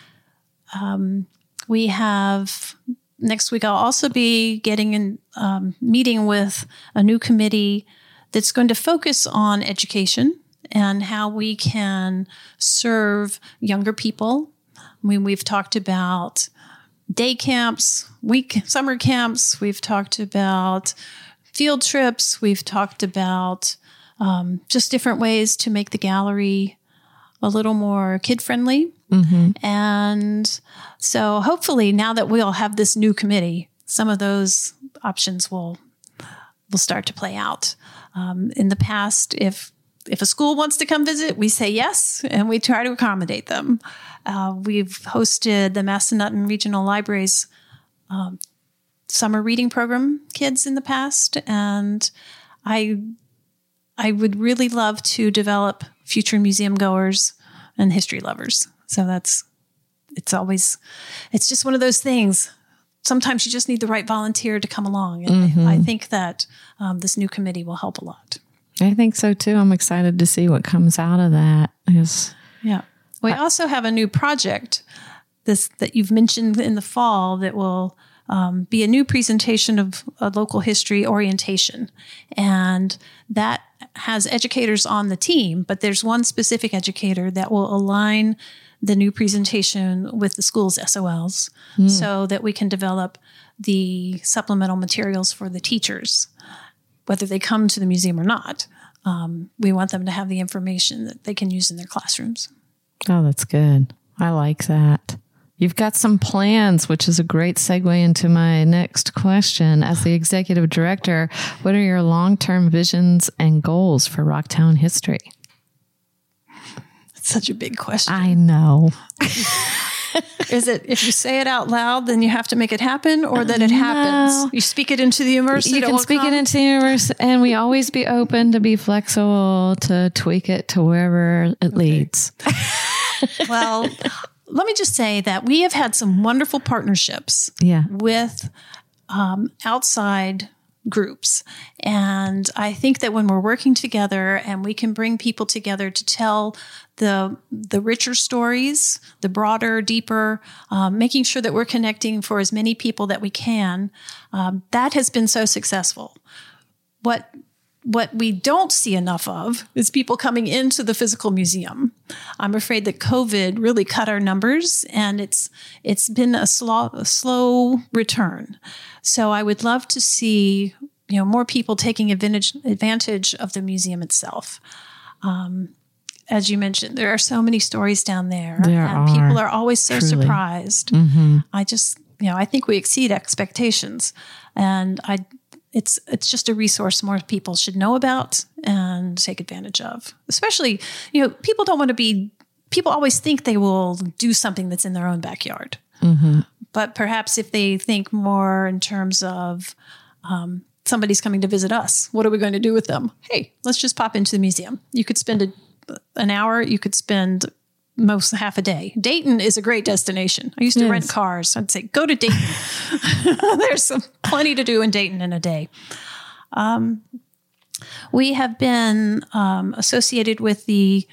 Um, we have, next week I'll also be getting in, um, meeting with a new committee that's going to focus on education and how we can serve younger people. I mean, we've talked about day camps, week summer camps. We've talked about field trips. We've talked about um, just different ways to make the gallery a little more kid-friendly. Mm-hmm. And so hopefully now that we'll have this new committee, some of those options will will start to play out. Um, in the past, if if a school wants to come visit, we say yes, and we try to accommodate them. Uh, we've hosted the Massanutten Regional Library's um, summer reading program kids in the past, and I I would really love to develop future museum goers and history lovers. So that's, it's always, it's just one of those things. Sometimes you just need the right volunteer to come along, and mm-hmm. I think that um, this new committee will help a lot. I think so too. I'm excited to see what comes out of that. Yes. Yeah. We also have a new project this that you've mentioned in the fall that will um, be a new presentation of a local history orientation. And that has educators on the team, but there's one specific educator that will align the new presentation with the school's S O Ls mm. so that we can develop the supplemental materials for the teachers, whether they come to the museum or not. Um, we want them to have the information that they can use in their classrooms. Oh, that's good. I like that. You've got some plans, which is a great segue into my next question. As the executive director, what are your long-term visions and goals for Rocktown history? It's such a big question. I know. Is it if you say it out loud, then you have to make it happen, or that it happens? No. You speak it into the universe? You can speak come? it into the universe, and we always be open to be flexible, to tweak it to wherever it okay. leads. Well, let me just say that we have had some wonderful partnerships yeah. with um, outside groups. And I think that when we're working together and we can bring people together to tell the the richer stories, the broader, deeper, um, making sure that we're connecting for as many people that we can, um, that has been so successful. What What we don't see enough of is people coming into the physical museum. I'm afraid that COVID really cut our numbers, and it's it's been a slow, a slow return. So I would love to see, you know, more people taking advantage advantage of the museum itself. Um, as you mentioned, there are so many stories down there, there and are, people are always so truly. surprised. Mm-hmm. I just, you know, I think we exceed expectations, and I. It's it's just a resource more people should know about and take advantage of. Especially, you know, people don't want to be, people always think they will do something that's in their own backyard. Mm-hmm. But perhaps if they think more in terms of um, somebody's coming to visit us, what are we going to do with them? Hey, let's just pop into the museum. You could spend a, an hour, you could spend most half a day. Dayton is a great destination. I used to yes. rent cars. I'd say, go to Dayton. There's some, plenty to do in Dayton in a day. Um, we have been um, associated with the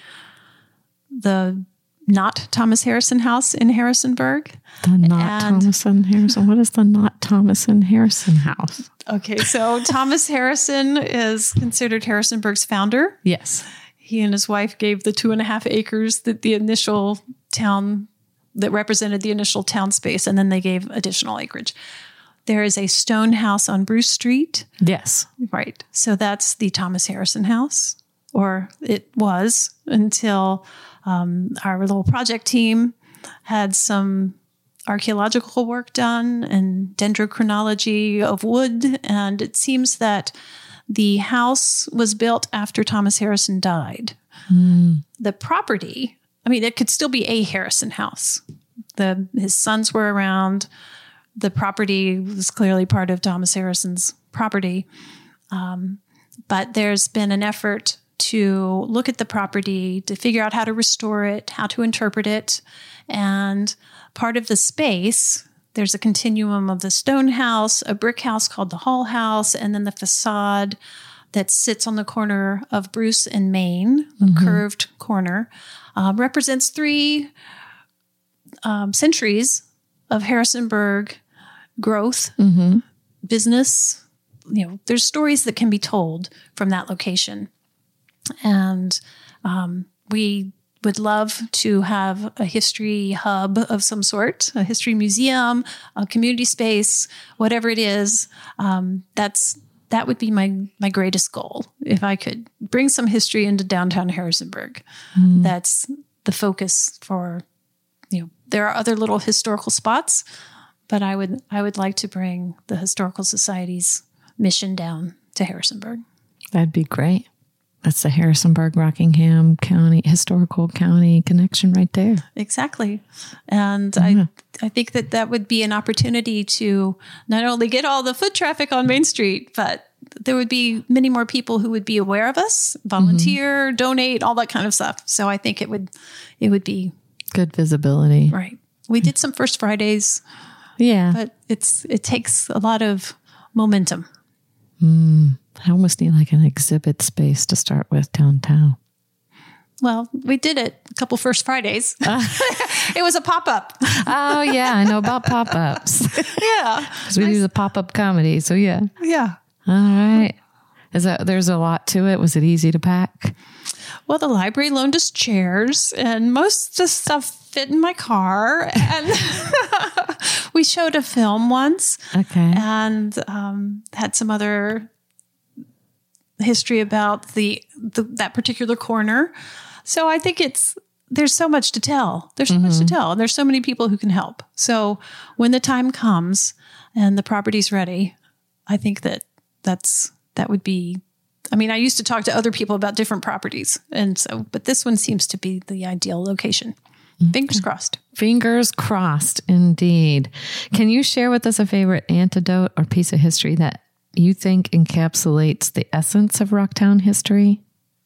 the not Thomas Harrison House in Harrisonburg. The not and, Thomas and Harrison. What is the not Thomas and Harrison House? Okay, so Thomas Harrison is considered Harrisonburg's founder. Yes. He and his wife gave the two and a half acres that the initial town, that represented the initial town space, and then they gave additional acreage. There is a stone house on Bruce Street. Yes. Right. So that's the Thomas Harrison House, or it was until um, our little project team had some archaeological work done and dendrochronology of wood, and it seems that the house was built after Thomas Harrison died. Mm. The property, I mean, it could still be a Harrison house. The his sons were around. The property was clearly part of Thomas Harrison's property. Um, but there's been an effort to look at the property, to figure out how to restore it, how to interpret it. And part of the space, there's a continuum of the stone house, a brick house called the Hall House, and then the facade that sits on the corner of Bruce and Main, mm-hmm. a curved corner, uh, represents three um, centuries of Harrisonburg growth, mm-hmm. business. You know, there's stories that can be told from that location. And um, we would love to have a history hub of some sort, a history museum, a community space, whatever it is. Um, that's that would be my my greatest goal, if I could bring some history into downtown Harrisonburg. Mm. That's the focus for, you know, there are other little historical spots, but I would I would like to bring the Historical Society's mission down to Harrisonburg. That'd be great. That's the Harrisonburg, Rockingham County, Historical County connection right there. Exactly. And mm-hmm. I I think that that would be an opportunity to not only get all the foot traffic on Main Street, but there would be many more people who would be aware of us, volunteer, mm-hmm. donate, all that kind of stuff. So I think it would it would be good visibility. Right. We did some First Fridays. Yeah. But it's it takes a lot of momentum. Mm. I almost need like an exhibit space to start with downtown. Well, we did it a couple First Fridays. Uh, it was a pop-up. Oh, yeah. I know about pop-ups. Yeah. Because we do the pop-up comedy. So, yeah. Yeah. All right. Is that, there's a lot to it. Was it easy to pack? Well, the library loaned us chairs, and most of the stuff fit in my car. And we showed a film once. Okay. And um, had some other history about the, the that particular corner. So I think it's, there's so much to tell. There's so mm-hmm. much to tell. And there's so many people who can help. So when the time comes and the property's ready, I think that that's, that would be, I mean, I used to talk to other people about different properties. And so, but this one seems to be the ideal location. Mm-hmm. Fingers crossed. Fingers crossed, indeed. Can you share with us a favorite anecdote or piece of history that you think encapsulates the essence of Rocktown history?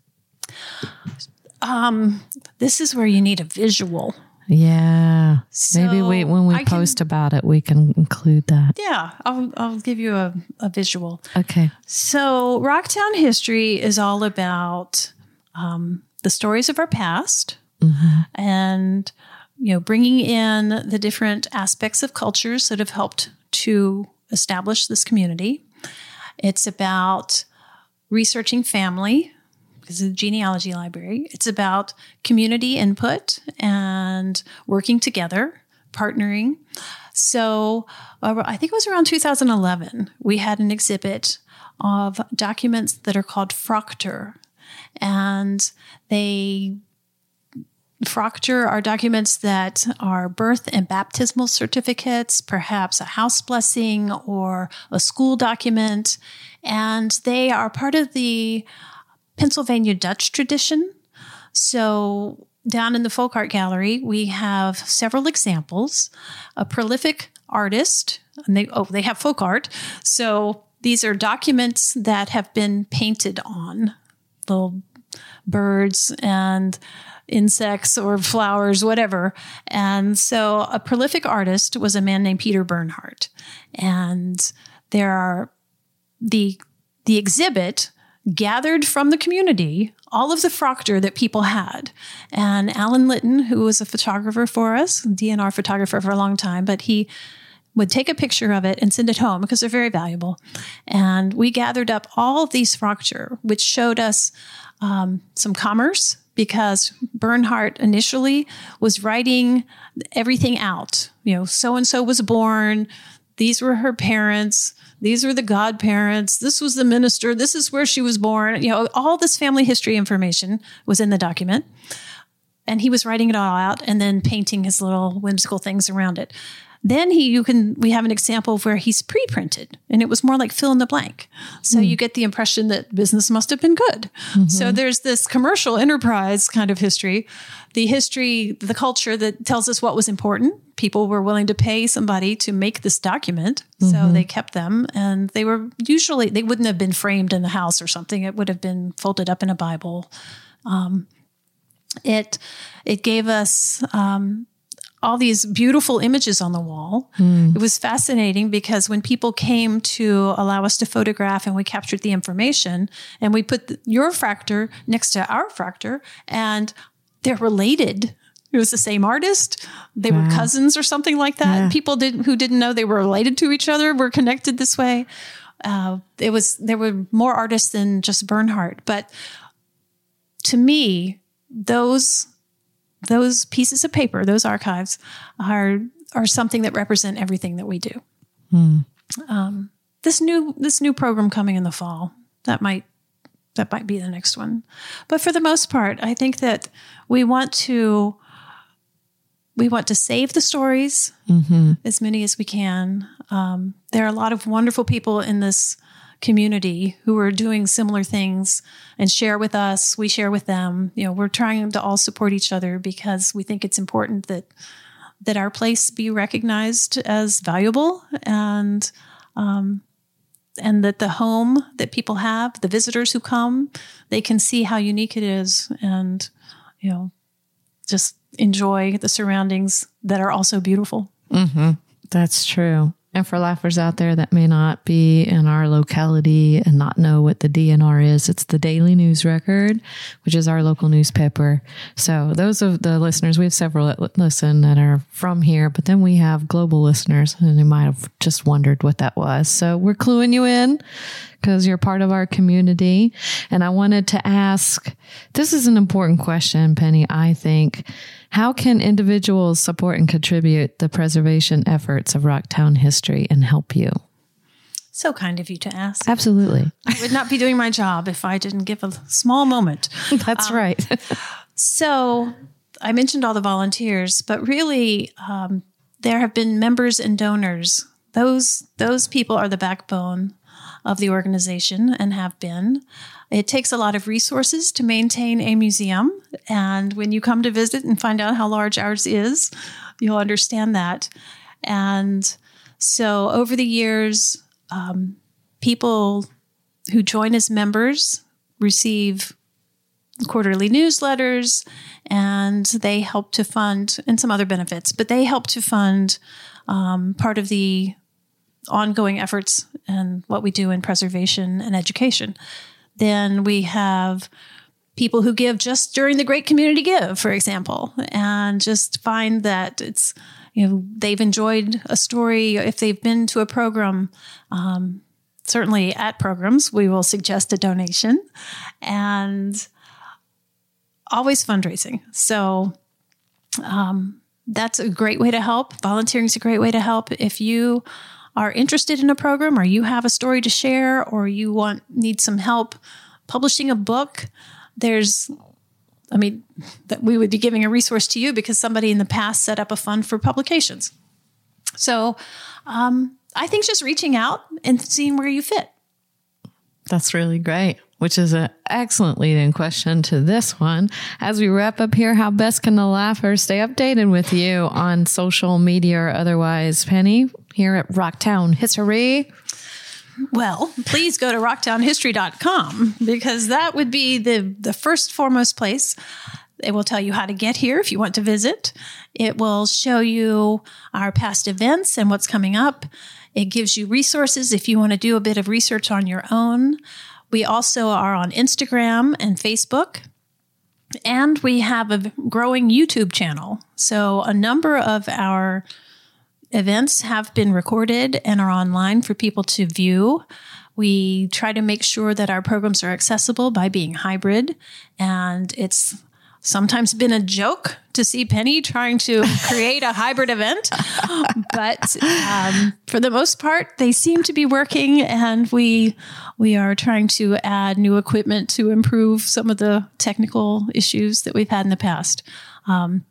Um, this is where you need a visual. Yeah. So Maybe we, when we I post can, about it, we can include that. Yeah. I'll, I'll give you a, a visual. Okay. So Rocktown history is all about um, the stories of our past mm-hmm. and, you know, bringing in the different aspects of cultures that have helped to establish this community. It's about researching family, because of the genealogy library. It's about community input and working together, partnering. So uh, I think it was around two thousand eleven, we had an exhibit of documents that are called Froctor. And they, Froctor are documents that are birth and baptismal certificates, perhaps a house blessing or a school document. And they are part of the Pennsylvania Dutch tradition. So down in the Folk Art Gallery, we have several examples. A prolific artist, and they oh they have folk art. So these are documents that have been painted on little birds and insects or flowers, whatever. And so a prolific artist was a man named Peter Bernhardt. And there are the the exhibit gathered from the community all of the Froctor that people had. And Alan Litton, who was a photographer for us, D N R photographer for a long time, but he would take a picture of it and send it home because they're very valuable. And we gathered up all of these Froctor, which showed us um, some commerce, because Bernhardt initially was writing everything out. You know, so-and-so was born, these were her parents, these were the godparents, this was the minister, this is where she was born. You know, all this family history information was in the document. And he was writing it all out and then painting his little whimsical things around it. Then he, you can, we have an example where he's pre-printed, and it was more like fill in the blank. So mm. you get the impression that business must have been good. Mm-hmm. So there's this commercial enterprise kind of history, the history, the culture that tells us what was important. People were willing to pay somebody to make this document. Mm-hmm. So they kept them, and they were usually, they wouldn't have been framed in the house or something. It would have been folded up in a Bible. Um, it, it gave us, um, all these beautiful images on the wall. Mm. It was fascinating because when people came to allow us to photograph and we captured the information and we put the, your Froctor next to our Froctor, and they're related. It was the same artist. They wow. were cousins or something like that. Yeah. People didn't, who didn't know they were related to each other were connected this way. Uh, it was, there were more artists than just Bernhardt. But to me, those Those pieces of paper, those archives, are are something that represent everything that we do. Mm. Um, this new this new program coming in the fall, that might that might be the next one. But for the most part, I think that we want to we want to save the stories, mm-hmm. as many as we can. Um, there are a lot of wonderful people in this community who are doing similar things and share with us. We share with them. You know, we're trying to all support each other because we think it's important that that our place be recognized as valuable, and um, and that the home that people have, the visitors who come, they can see how unique it is, and you know, just enjoy the surroundings that are also beautiful. Mm-hmm. That's true. And for laughers out there that may not be in our locality and not know what the D N R is, it's the Daily News Record, which is our local newspaper. So those of the listeners, we have several that listen that are from here, but then we have global listeners, and they might have just wondered what that was. So we're cluing you in because you're part of our community. And I wanted to ask, this is an important question, Penny, I think. How can individuals support and contribute the preservation efforts of Rocktown history and help you? So kind of you to ask. Absolutely. I would not be doing my job if I didn't give a small moment. That's um, right. So I mentioned all the volunteers, but really um, there have been members and donors. Those, those people are the backbone of the organization and have been. It takes a lot of resources to maintain a museum. And when you come to visit and find out how large ours is, you'll understand that. And so over the years, um, people who join as members receive quarterly newsletters, and they help to fund, and some other benefits, but they help to fund um, part of the ongoing efforts and what we do in preservation and education. Then we have people who give just during the Great Community Give, for example, and just find that it's, you know, they've enjoyed a story. If they've been to a program, um, certainly at programs, we will suggest a donation, and always fundraising. So um, that's a great way to help. Volunteering is a great way to help. If you are interested in a program, or you have a story to share, or you want need some help publishing a book, there's, I mean, that we would be giving a resource to you because somebody in the past set up a fund for publications. So um, I think just reaching out and seeing where you fit. That's really great, which is an excellent lead-in question to this one. As we wrap up here, how best can the Laughers stay updated with you on social media or otherwise? Penny, here at Rocktown History. Well, please go to rocktown history dot com because that would be the, the first foremost place. It will tell you how to get here if you want to visit. It will show you our past events and what's coming up. It gives you resources if you want to do a bit of research on your own. We also are on Instagram and Facebook, and we have a growing YouTube channel. So a number of our events have been recorded and are online for people to view. We try to make sure that our programs are accessible by being hybrid, and it's sometimes been a joke to see Penny trying to create a hybrid event, but um, for the most part, they seem to be working, and we we are trying to add new equipment to improve some of the technical issues that we've had in the past. Um,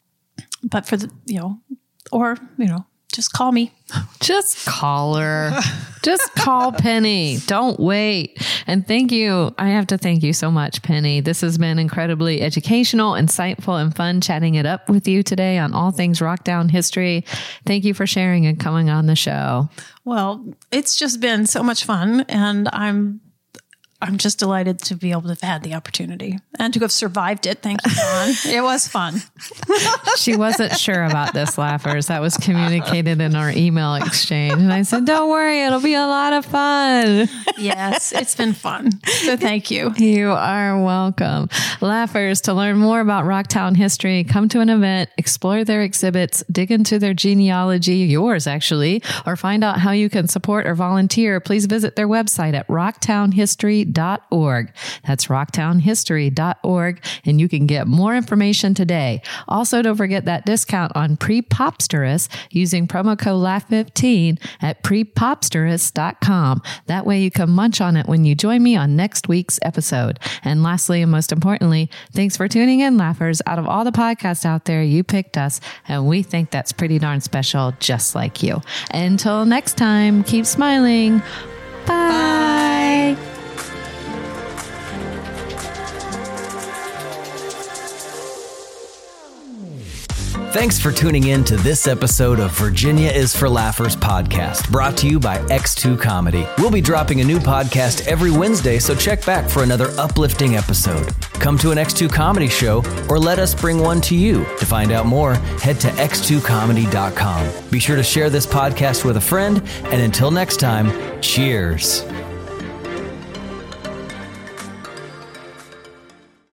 but for the, you know, or, you know, just call me. Just call her. Just call Penny. Don't wait. And thank you. I have to thank you so much, Penny. This has been incredibly educational, insightful, and fun chatting it up with you today on all things Rocktown history. Thank you for sharing and coming on the show. Well, it's just been so much fun, and I'm I'm just delighted to be able to have had the opportunity and to have survived it. Thank you, Dawn. It was fun. She wasn't sure about this, Laughers. That was communicated in our email exchange. And I said, don't worry, it'll be a lot of fun. Yes, it's been fun. So thank you. You are welcome. Laughers, to learn more about Rocktown history, come to an event, explore their exhibits, dig into their genealogy, yours actually, or find out how you can support or volunteer, please visit their website at rocktown history dot org. That's rocktown history dot org, and you can get more information today. Also, don't forget that discount on Pre-Popsterous using promo code laugh fifteen at pre popsterous dot com. That way you can munch on it when you join me on next week's episode. And lastly, and most importantly, thanks for tuning in, Laughers. Out of all the podcasts out there, you picked us, and we think that's pretty darn special, just like you. Until next time, keep smiling. Bye. Bye. Thanks for tuning in to this episode of Virginia is for Laughers podcast, brought to you by X two Comedy. We'll be dropping a new podcast every Wednesday, so check back for another uplifting episode. Come to an X two Comedy show or let us bring one to you. To find out more, head to x two comedy dot com. Be sure to share this podcast with a friend, and until next time, cheers.